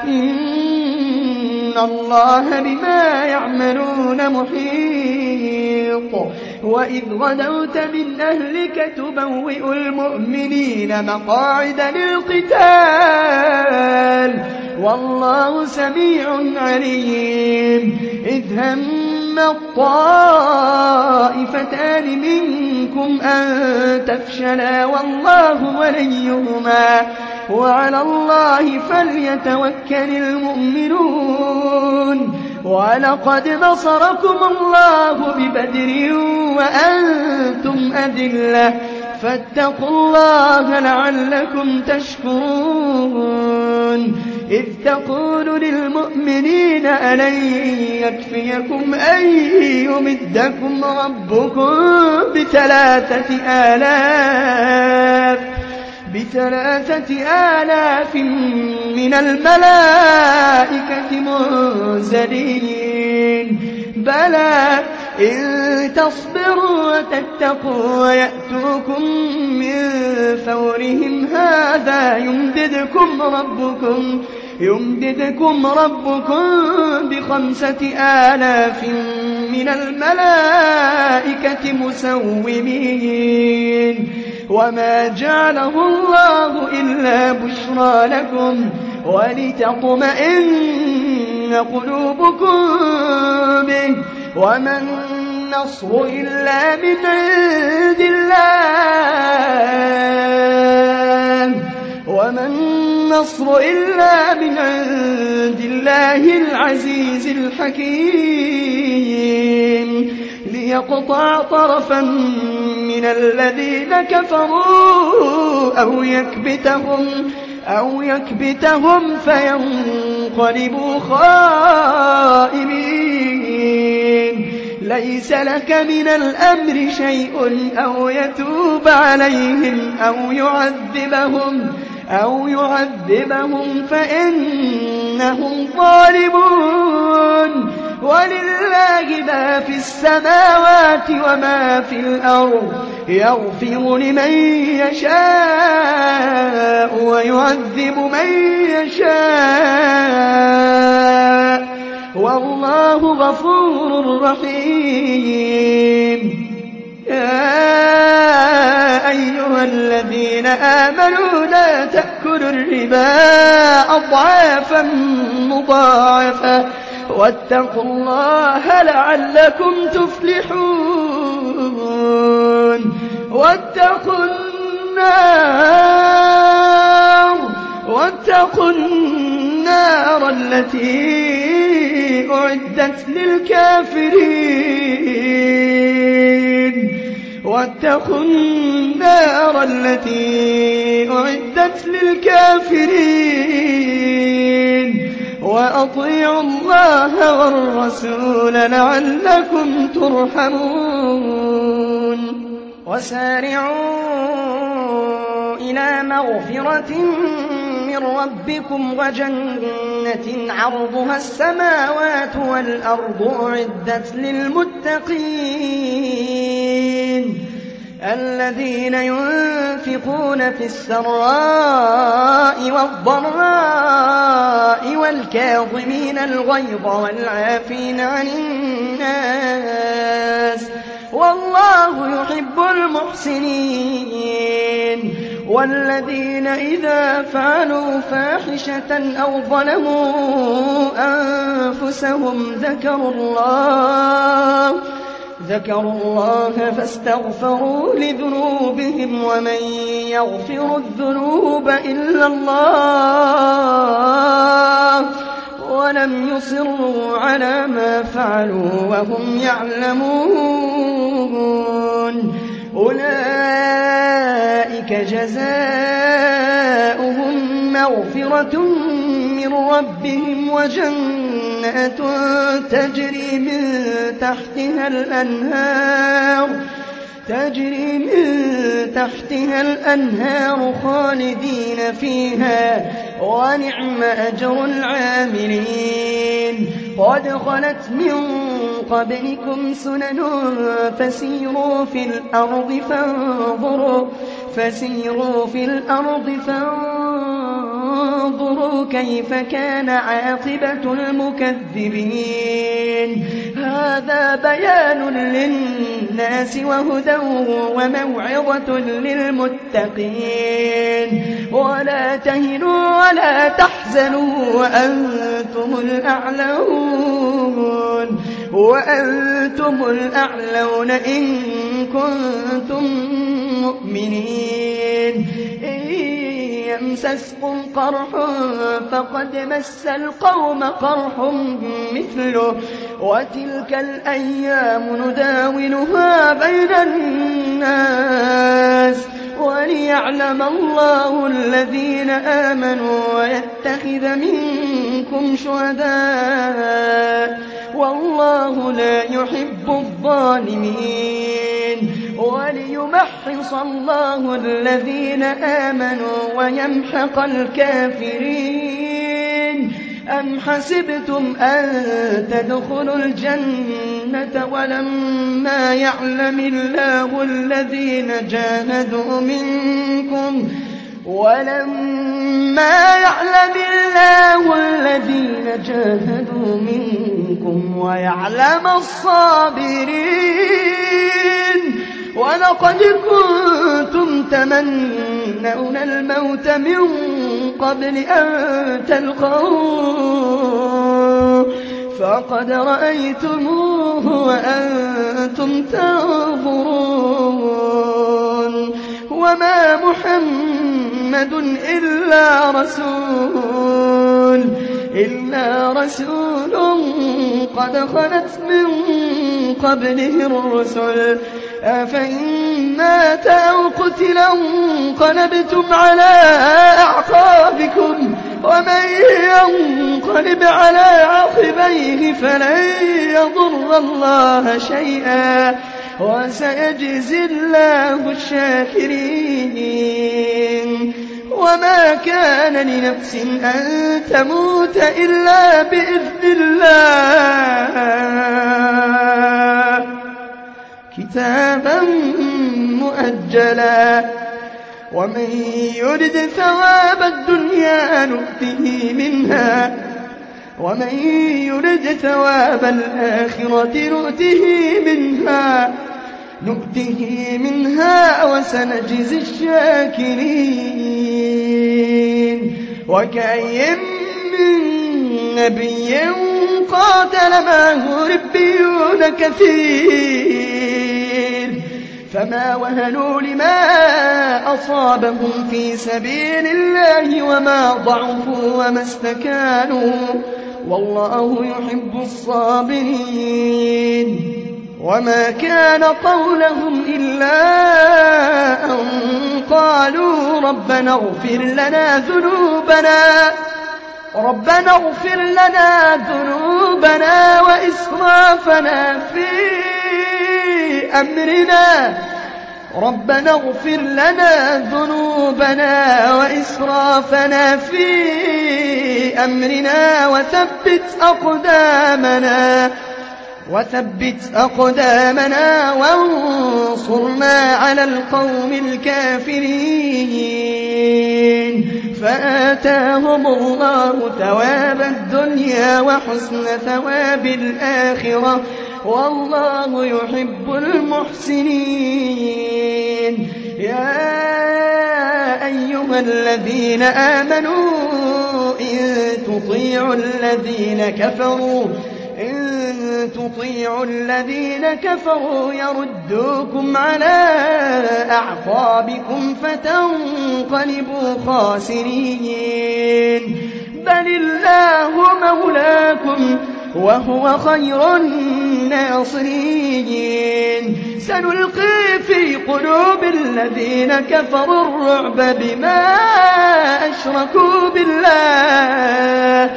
B: إن الله بما يعملون محيط. وإذ غدوت من أهلك تبوئ المؤمنين مقاعد للقتال والله سميع عليم. إذ هم الطائفتان منكم أن تفشلا والله وليهما وعلى الله فليتوكل المؤمنون ولقد نصركم الله ببدر وأنتم أذلة فاتقوا الله لعلكم تشكرون إذ تقول للمؤمنين ألن يكفيكم أن يمدكم ربكم بثلاثة آلاف بثلاثة آلاف من الملائكة منزلين بلى إن تصبروا وتتقوا ويأتوكم من فورهم هذا يمددكم ربكم يمددكم ربكم بخمسة آلاف من الملائكة مسومين وما جعله الله إلا بشرى لكم ولتطمئن قلوبكم به وما النصر إلا من عند الله وما النصر إلا من عند الله العزيز الحكيم ليقطع طرفا من الذين كفروا أو يكبتهم أو يكبتهم فينقلبوا خائبين ليس لك من الأمر شيء أو يتوب عليهم أو يعذبهم أو يعذبهم فإنهم ظالمون ولله ما في السماوات وما في الأرض يغفر لمن يشاء ويعذب من يشاء والله غفور رحيم يا أيها الذين آمنوا لا تأكلوا الربا أضعافا مضاعفة واتقوا الله لعلكم تفلحون واتقوا النار واتقوا النار التي أعدت للكافرين واتقوا النار التي أعدت للكافرين وأطيعوا الله والرسول لعلكم ترحمون وسارعوا إلى مغفرة من ربكم وجنة عرضها السماوات والأرض أعدت للمتقين الذين ينفقون في السراء والضراء والكاظمين الغيظ والعافين عن الناس والله يحب المحسنين والذين إذا فعلوا فاحشة أو ظلموا أنفسهم ذكروا الله ذكروا الله فاستغفروا لذنوبهم ومن يغفر الذنوب إلا الله ولم يصروا على ما فعلوا وهم يعلمون أولئك جزاؤهم مغفرة من ربهم وجنة تجري من تحتها الأنهار تجري من تحتها الأنهار خالدين فيها ونعم أجر العاملين قد خلت من قبلكم سنن فسيروا في الأرض فانظروا فسيروا في الأرض فانظروا كيف كان عاقبة المكذبين هذا بيان للناس وهدى وموعظة للمتقين ولا تهنوا ولا تحزنوا وأنتم الأعلون وأنتم الأعلون إن كنتم مؤمنين إن يمسسكم قرح فقد مس القوم قرح مثله وتلك الأيام نداولها بين الناس وليعلم الله الذين آمنوا ويتخذ منكم شهداء والله لا يحب الظالمين وليمحص الله الذين آمنوا ويمحق الكافرين أم حسبتم أن تدخلوا الجنة ولما يعلم الله الذين جاهدوا منكم ولما يعلم الله الذين جاهدوا منكم ويعلم الصابرين ولقد كنتم تمنون الموت من قبل أن تلقوه فقد رأيتموه وأنتم تنظرون وما محمد إلا رسول إلا رسول قد خلت من قبله الرسل أفإن مات أو قتل انقلبتم على أعقابكم ومن ينقلب على عقبيه فلن يضر الله شيئا وسيجزي الله الشاكرين وما كان لنفس أن تموت إلا بإذن الله كتابا مؤجلا ومن يرد ثواب الدنيا نؤته منها ومن يرد ثواب الآخرة نؤته منها نؤته منها وسنجزي الشاكرين وكأين من نبي قاتل معه ربيون كثير فما وهنوا لما أصابهم في سبيل الله وما ضعفوا وما استكانوا والله يحب الصابرين وما كان قولهم إلا أن قالوا ربنا اغفر لنا ذنوبنا ربنا اغفر لنا ذنوبنا وإسرافنا في أمرنا ربنا اغفر لنا ذنوبنا وإسرافنا في أمرنا وثبت أقدامنا وثبت أقدامنا وانصرنا على القوم الكافرين فآتاهم الله ثواب الدنيا وحسن ثواب الآخرة والله يحب المحسنين يا أيها الذين آمنوا إن تطيعوا الذين كفروا إن تطيعوا الذين كفروا يردوكم على أعقابكم فتنقلبوا خاسرين بل الله مولاكم وهو خير الناصرين سنلقي في قلوب الذين كفروا الرعب بما أشركوا بالله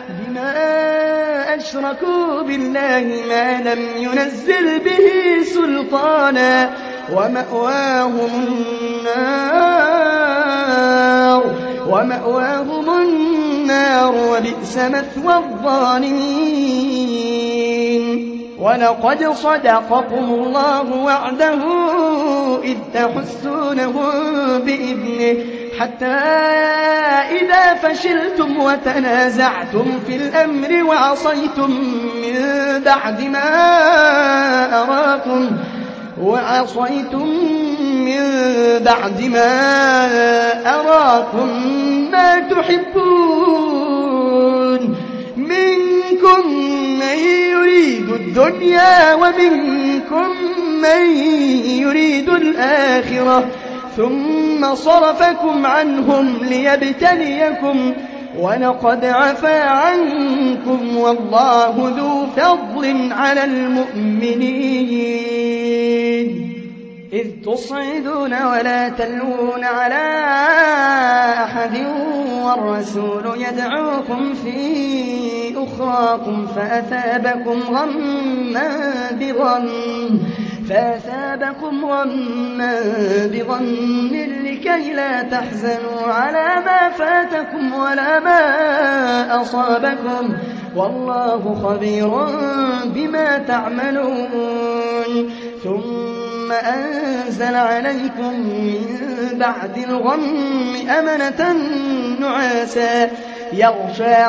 B: أشركوا بالله ما لم ينزل به سلطانا ومأواهم النار ومأواهم النار وبئس مثوى الظالمين ولقد صدقكم الله وعده إذ تحسونهم بإذنه حتى إذا فشلتم وتنازعتم في الأمر وعصيتم من بعد ما أراكم وعصيتم من بعد ما أراكم ما تحبون منكم من يريد الدنيا ومنكم من يريد الآخرة ثم صرفكم عنهم ليبتليكم ولقد عفا عنكم والله ذو فضل على المؤمنين إذ تصعدون ولا تلوون على أحد والرسول يدعوكم في أخراكم فأثابكم غما بغم فأثابكم غما بغم لكي لا تحزنوا على ما فاتكم ولا ما أصابكم والله خبير بما تعملون ثم أنزل عليكم من بعد الغم أمنة نعاسا يغشى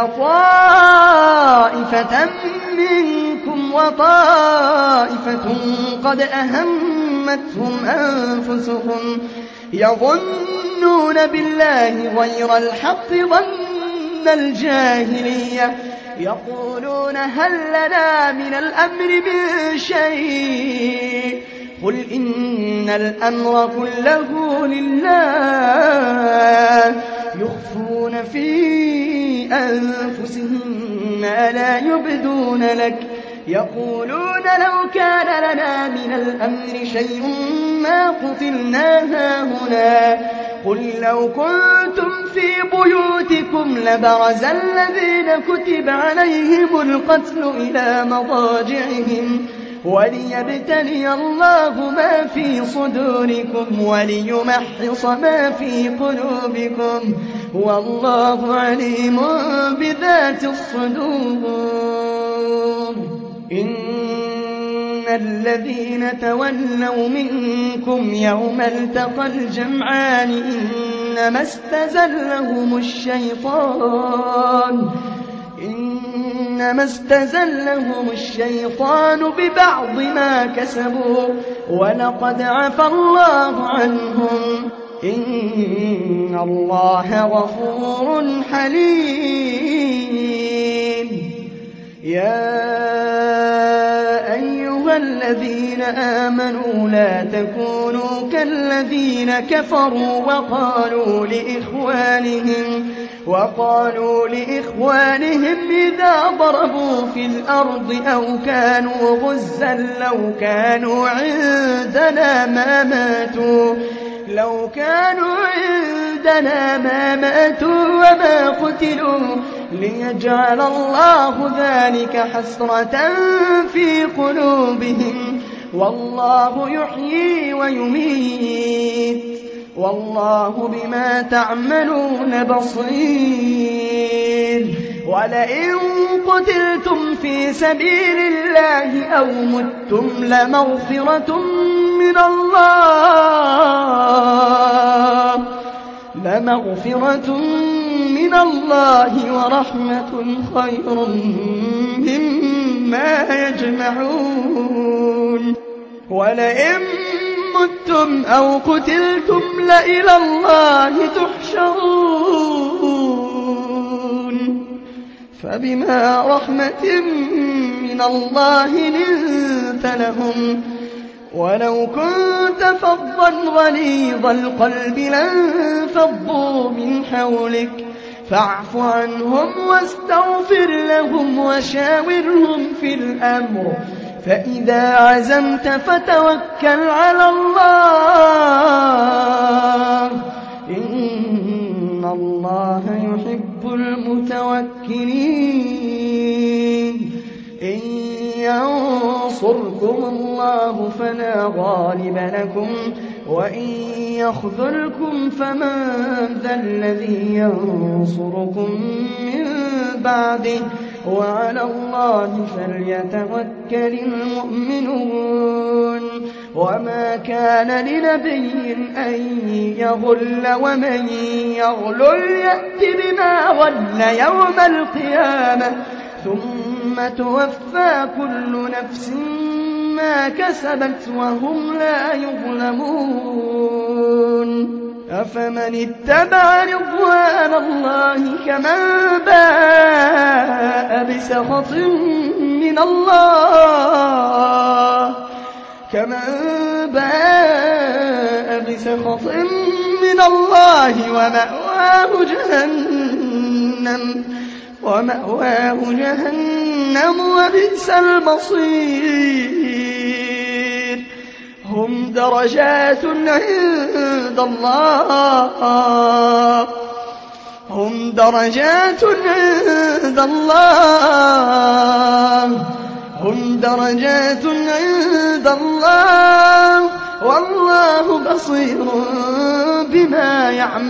B: طائفة منكم وطائفة قد أهمتهم أنفسهم يظنون بالله غير الحق ظن الجاهلية يقولون هل لنا من الأمر من شيء قل إن الأمر كله لله يخفون في أنفسهم ما لا يبدون لك يقولون لو كان لنا من الأمر شيء ما قتلنا هاهنا قل لو كنتم في بيوتكم لبرز الذين كتب عليهم القتل إلى مضاجعهم وليبتلي الله ما في صدوركم وليمحص ما في قلوبكم والله عليم بذات الصدور إن الذين تولوا منكم يوم التقى الجمعان إنما استزلهم الشيطان إنما استزلهم الشيطان ببعض ما كسبوا ولقد عفى الله عنهم إن الله غفور حليم يا أيها الذين آمنوا لا تكونوا كالذين كفروا وقالوا لإخوانهم وقالوا لإخوانهم إذا ضربوا في الأرض أو كانوا غزا لو كانوا عندنا ما ماتوا لو كانوا عندنا ما ماتوا وما قتلوا ليجعل الله ذلك حسرة في قلوبهم والله يحيي ويميت والله بما تعملون بصير ولئن قتلتم في سبيل الله أو متم لمغفرة من الله لمغفرة من الله ورحمة خير مما يجمعون ولئن متم أو قتلتم لإلى الله تحشرون فبما رحمة من الله لنت لهم ولو كنت فظا غليظ القلب لانفضوا من حولك فاعف عنهم واستغفر لهم وشاورهم في الأمر فإذا عزمت فتوكل على الله إن الله يحب المتوكلين إن ينصركم الله فلا غالب لكم وإن يخذلكم فمن ذا الذي ينصركم من بعده وعلى الله فليتوكل المؤمنون وما كان لنبي أن يغل ومن يغلل يأت بما غل يوم القيامة ثم توفى كل نفس ما كسبت وهم لا يظلمون أفمن اتبع رضوان الله كمن باء بسخط من من الله كمن باء بسخط من الله ومأواه جهنم ومأواه جهنم وبئس المصير هم درجات عند الله هم درجات عند الله هم درجات عند الله والله بصير بما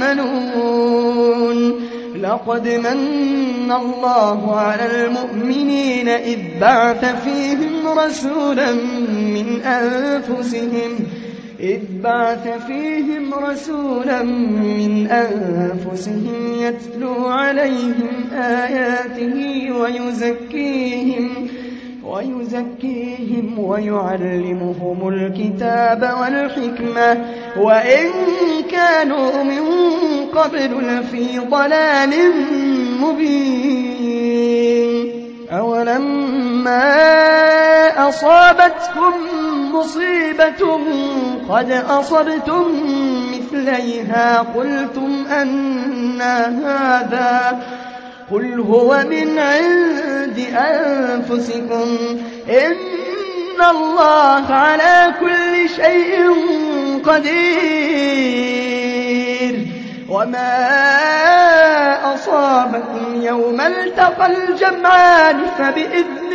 B: يعملون لقد من الله على المؤمنين إذ بعث فيهم رسولا من أنفسهم إذ بعث فيهم رسولا من أنفسهم يتلو عليهم آياته ويزكيهم ويزكيهم ويعلمهم الكتاب والحكمة وإن كانوا من قبل لفي ضلال مبين أولما أصابتكم مصيبة قد أصبتم مثليها قلتم أنى هذا قل هو من عند أنفسكم إن الله على كل شيء قدير وما أصابكم يوم التقى الجمعان فبإذن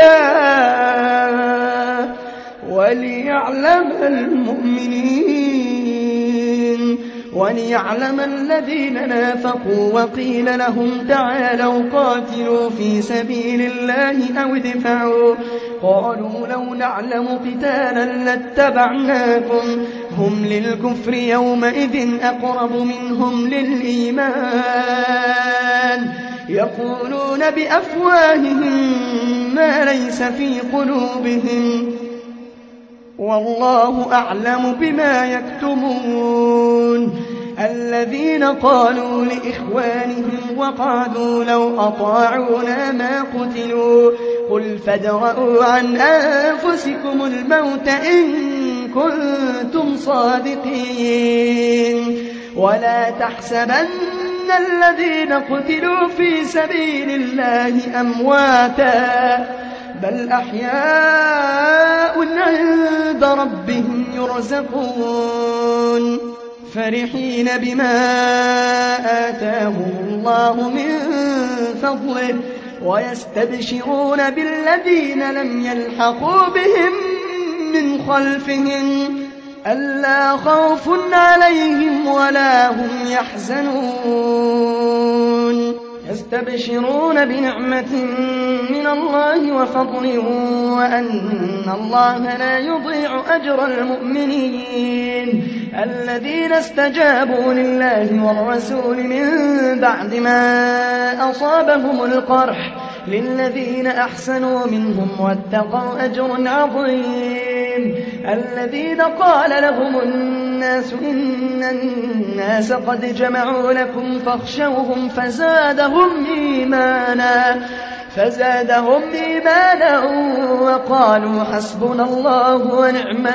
B: الله وليعلم المؤمنين وليعلم الذين نافقوا وقيل لهم تعالوا قاتلوا في سبيل الله أو ادفعوا قالوا لو نعلم قتالا لاتبعناكم هم للكفر يومئذ أقرب منهم للإيمان يقولون بأفواههم ما ليس في قلوبهم والله أعلم بما يكتمون الذين قالوا لإخوانهم وقعدوا لو أطاعونا ما قتلوا قل فادرءوا عن أنفسكم الموت إن كنتم صادقين ولا تحسبن الذين قتلوا في سبيل الله أمواتا بل أحياء عند ربهم يرزقون فرحين بما آتاهم الله من فضله ويستبشرون بالذين لم يلحقوا بهم من خلفهم ألا خوف عليهم ولا هم يحزنون يستبشرون بنعمة من الله وفضل وأن الله لا يضيع أجر المؤمنين الذين استجابوا لله والرسول من بعد ما أصابهم القرح للذين أحسنوا منهم واتقوا أجر عظيم الذين قال لهم الناس إن الناس قد جمعوا لكم فاخشوهم فزادهم إيمانا فزادهم إيمانا وقالوا حسبنا الله ونعم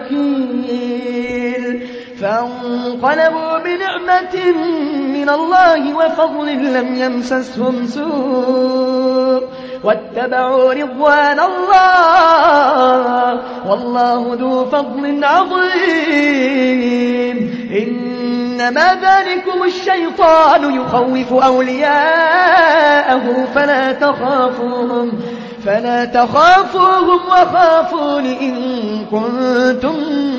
B: الوكيل فانقلبوا بنعمة من الله وفضل لم يمسسهم سوء واتبعوا رضوان الله والله ذو فضل عظيم إنما ذلكم الشيطان يخوف أولياءه فلا تخافوهم فلا تخافوهم وخافون إن كنتم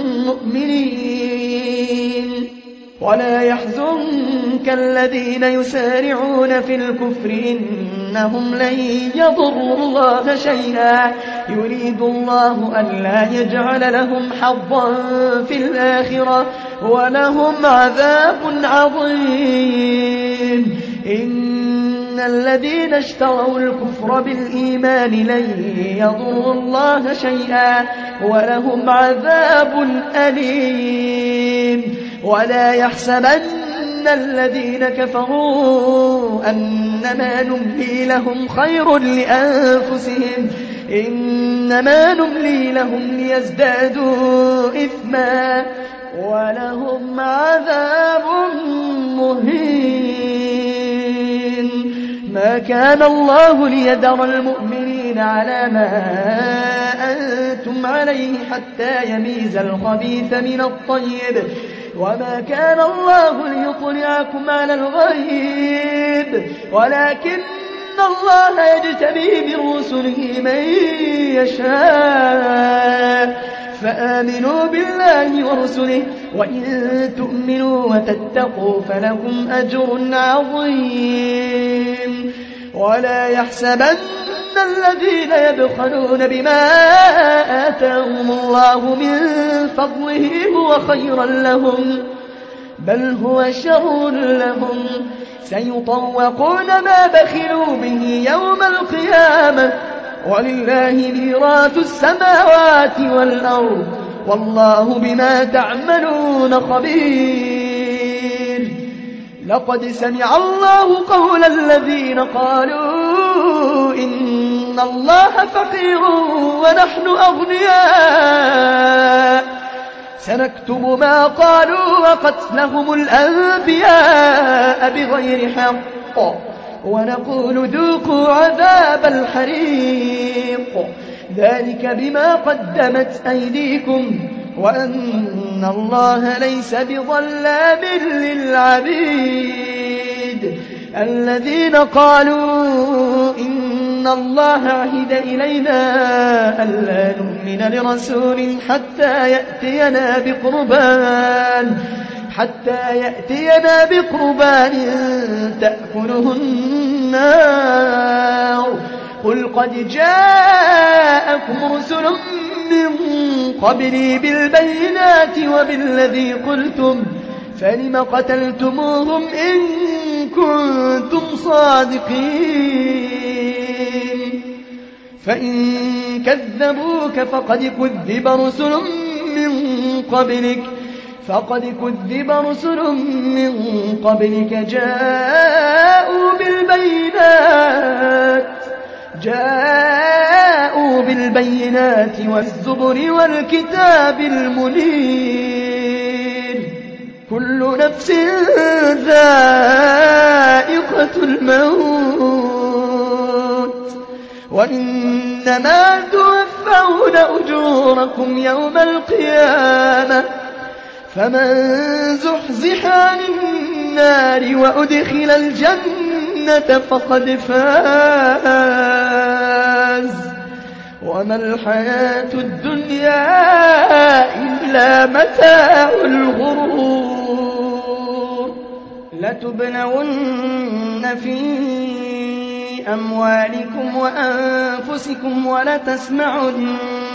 B: مؤمنين ولا يحزنك الذين يسارعون في الكفر إنهم لن يضروا الله شيئا يريد الله ألا يجعل لهم حظا في الآخرة ولهم عذاب عظيم إن الذين اشتروا الكفر بالإيمان لن يضروا الله شيئا ولهم عذاب أليم ولا يحسبن الذين كفروا أنما نملي لهم خير لأنفسهم إنما نملي لهم ليزدادوا إثما ولهم عذاب مهين. ما كان الله ليذر المؤمنين على ما أنتم عليه حتى يميز الخبيث من الطيب وما كان الله ليطلعكم على الغيب ولكن الله يجتبي من رسله من يشاء فآمنوا بالله ورسله وإن تؤمنوا وتتقوا فلكم أجر عظيم. ولا يحسبن الذين يبخلون بما آتاهم الله من فضله هو خيرا لهم بل هو شر لهم سيطوقون ما بخلوا به يوم القيامة ولله ميراث السماوات والأرض والله بما تعملون خبير. لقد سمع الله قول الذين قالوا إن الله فقير ونحن أغنياء سنكتب ما قالوا وقتلهم الأنبياء بغير حق ونقول ذوقوا عذاب الحريق ذلك بما قدمت أيديكم وأن الله ليس بظلام للعبيد. الذين قالوا إن الله عهد إلينا ألا نؤمن لرسول حتى يأتينا بقربان حتى يأتينا بقربان تأكله النار قل قد جاءكم رسل من قبلي بالبينات وبالذي قلتم فلم قتلتموهم إن كنتم صادقين. فإن كذبوك فقد كذب رسل من قبلك فقد كذب رسل من قبلك جاءوا بالبينات جاءوا بالبينات والزبر والكتاب المنير كل نفس ذائقة الموت وإنما توفون أجوركم يوم القيامة فمن زحزح عن النار وأدخل الجنة فقد فاز وما الحياة الدنيا إلا متاع الغرور. لتبلون في أموالكم وأنفسكم ولتسمعن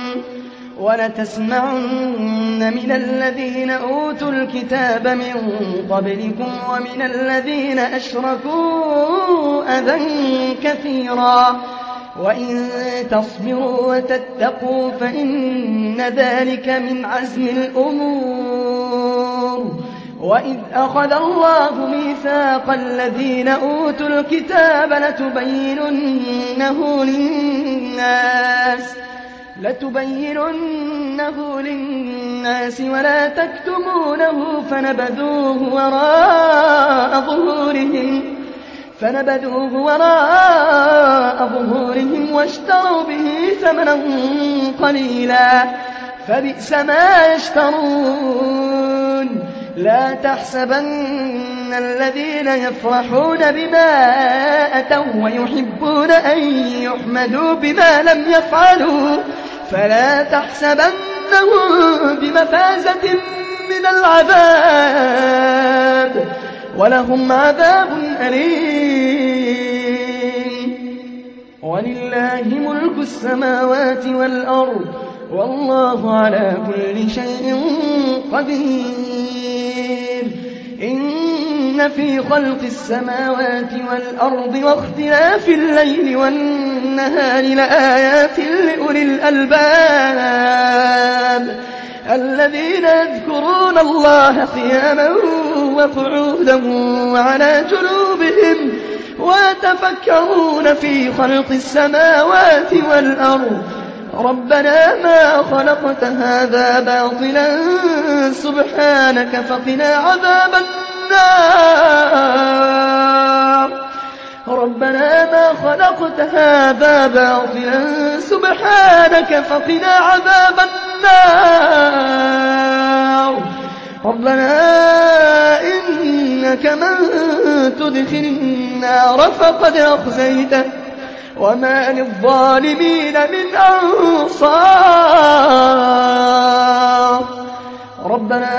B: ولتسمعن من الذين أوتوا الكتاب من قبلكم ومن الذين أشركوا أذى كثيرا وإن تصبروا وتتقوا فإن ذلك من عزم الأمور. وإذ أخذ الله ميثاق الذين أوتوا الكتاب لتبيننه للناس لتبيننه للناس ولا تكتمونه فنبذوه وراء ظهورهم فنبذوه وراء ظهورهم واشتروا به ثمنا قليلا فبئس ما يشترون. لا تحسبن الذين يفرحون بما أتوا ويحبون أن يحمدوا بما لم يفعلوا فلا تحسبنهم بمفازة من العذاب ولهم عذاب أليم. ولله ملك السماوات والأرض والله على كل شيء قدير. إن في خلق السماوات والأرض واختلاف الليل والنهار لآيات لأولي الألباب الذين يذكرون الله قياما وقعودا وعلى جنوبهم ويتفكرون في خلق السماوات والأرض ربنا ما خلقت هذا باطلا سبحانك فقنا عذاب النار ربنا ما خلقت هذا باطلا سبحانك فقنا عذاب النار ربنا إنك من تدخل النار فقد أخزيته وما للظالمين من أنصار ربنا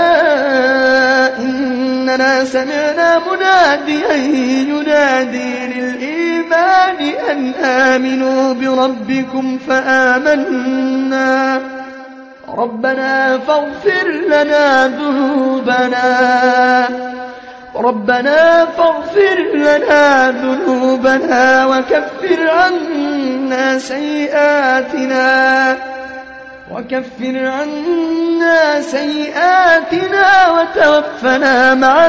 B: إننا سمعنا مناديا ينادي للإيمان أن آمنوا بربكم فآمنا ربنا فاغفر لنا ذنوبنا ربنا فاغفر لنا ذنوبنا وكفر عنا سيئاتنا وكفر عنا سيئاتنا وتوفنا مع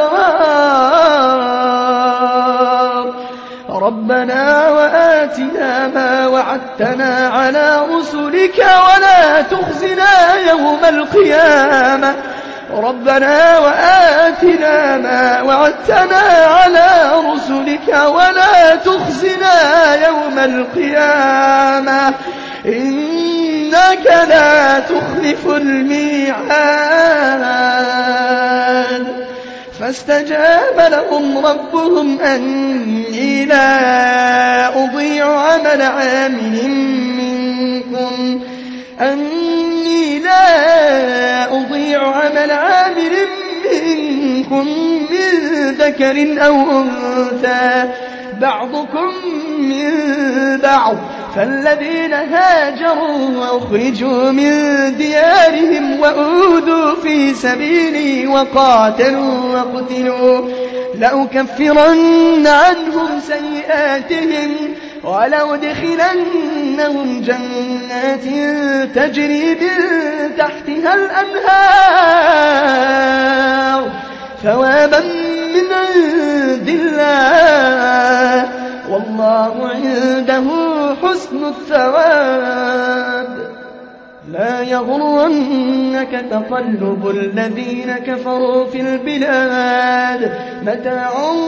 B: الأبرار ربنا وآتنا ما وعدتنا على رسلك ولا تخزنا يوم القيامة ربنا وآتنا ما وعدتنا على رسلك ولا تخزنا يوم القيامة إنك لا تخلف الميعاد فاستجاب لهم ربهم أني لا أضيع عمل عامل منكم أني لا أضيع عمل عامل منكم من ذكر أو أنثى بعضكم من بعض فالذين هاجروا وأخرجوا من ديارهم وأوذوا في سبيلي وقاتلوا وقتلوا لأكفرن عنهم سيئاتهم ولأدخلنهم جنات تجري من تحتها الأنهار ثوابا من عند الله والله عنده حسن الثواب لا يغرنك تقلب الذين كفروا في البلاد متاع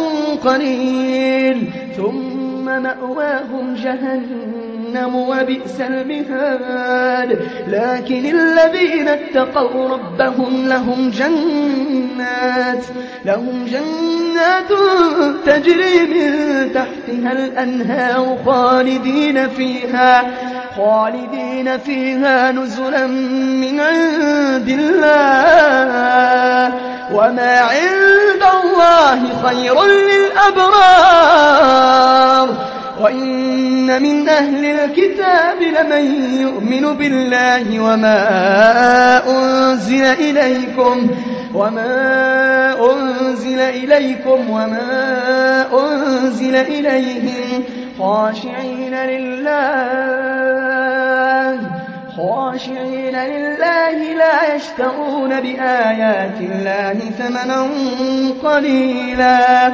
B: قليل ثم مأواهم جهنم وبئس المهاد لكن الذين اتقوا ربهم لهم جنات لهم جنات تجري من تحتها الأنهار خالدين فيها خالدين فيها نزلا من عند الله وما عند الله خير للأبرار وإن من أهل الكتاب لمن يؤمن بالله وما أنزل إليكم وما أنزل إليكم وما أنزل إليهم خاشعين لله خاشعين لله لا يشترون بآيات الله ثمنا قليلا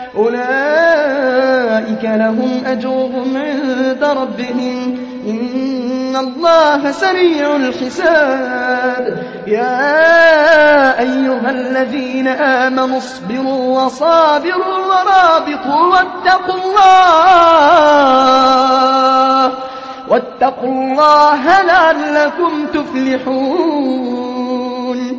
B: أولئك لهم أجرهم عند ربهم إن الله سريع الحساب يا أيها الذين آمنوا اصبروا وصابروا ورابطوا واتقوا الله واتقوا الله لعلكم تفلحون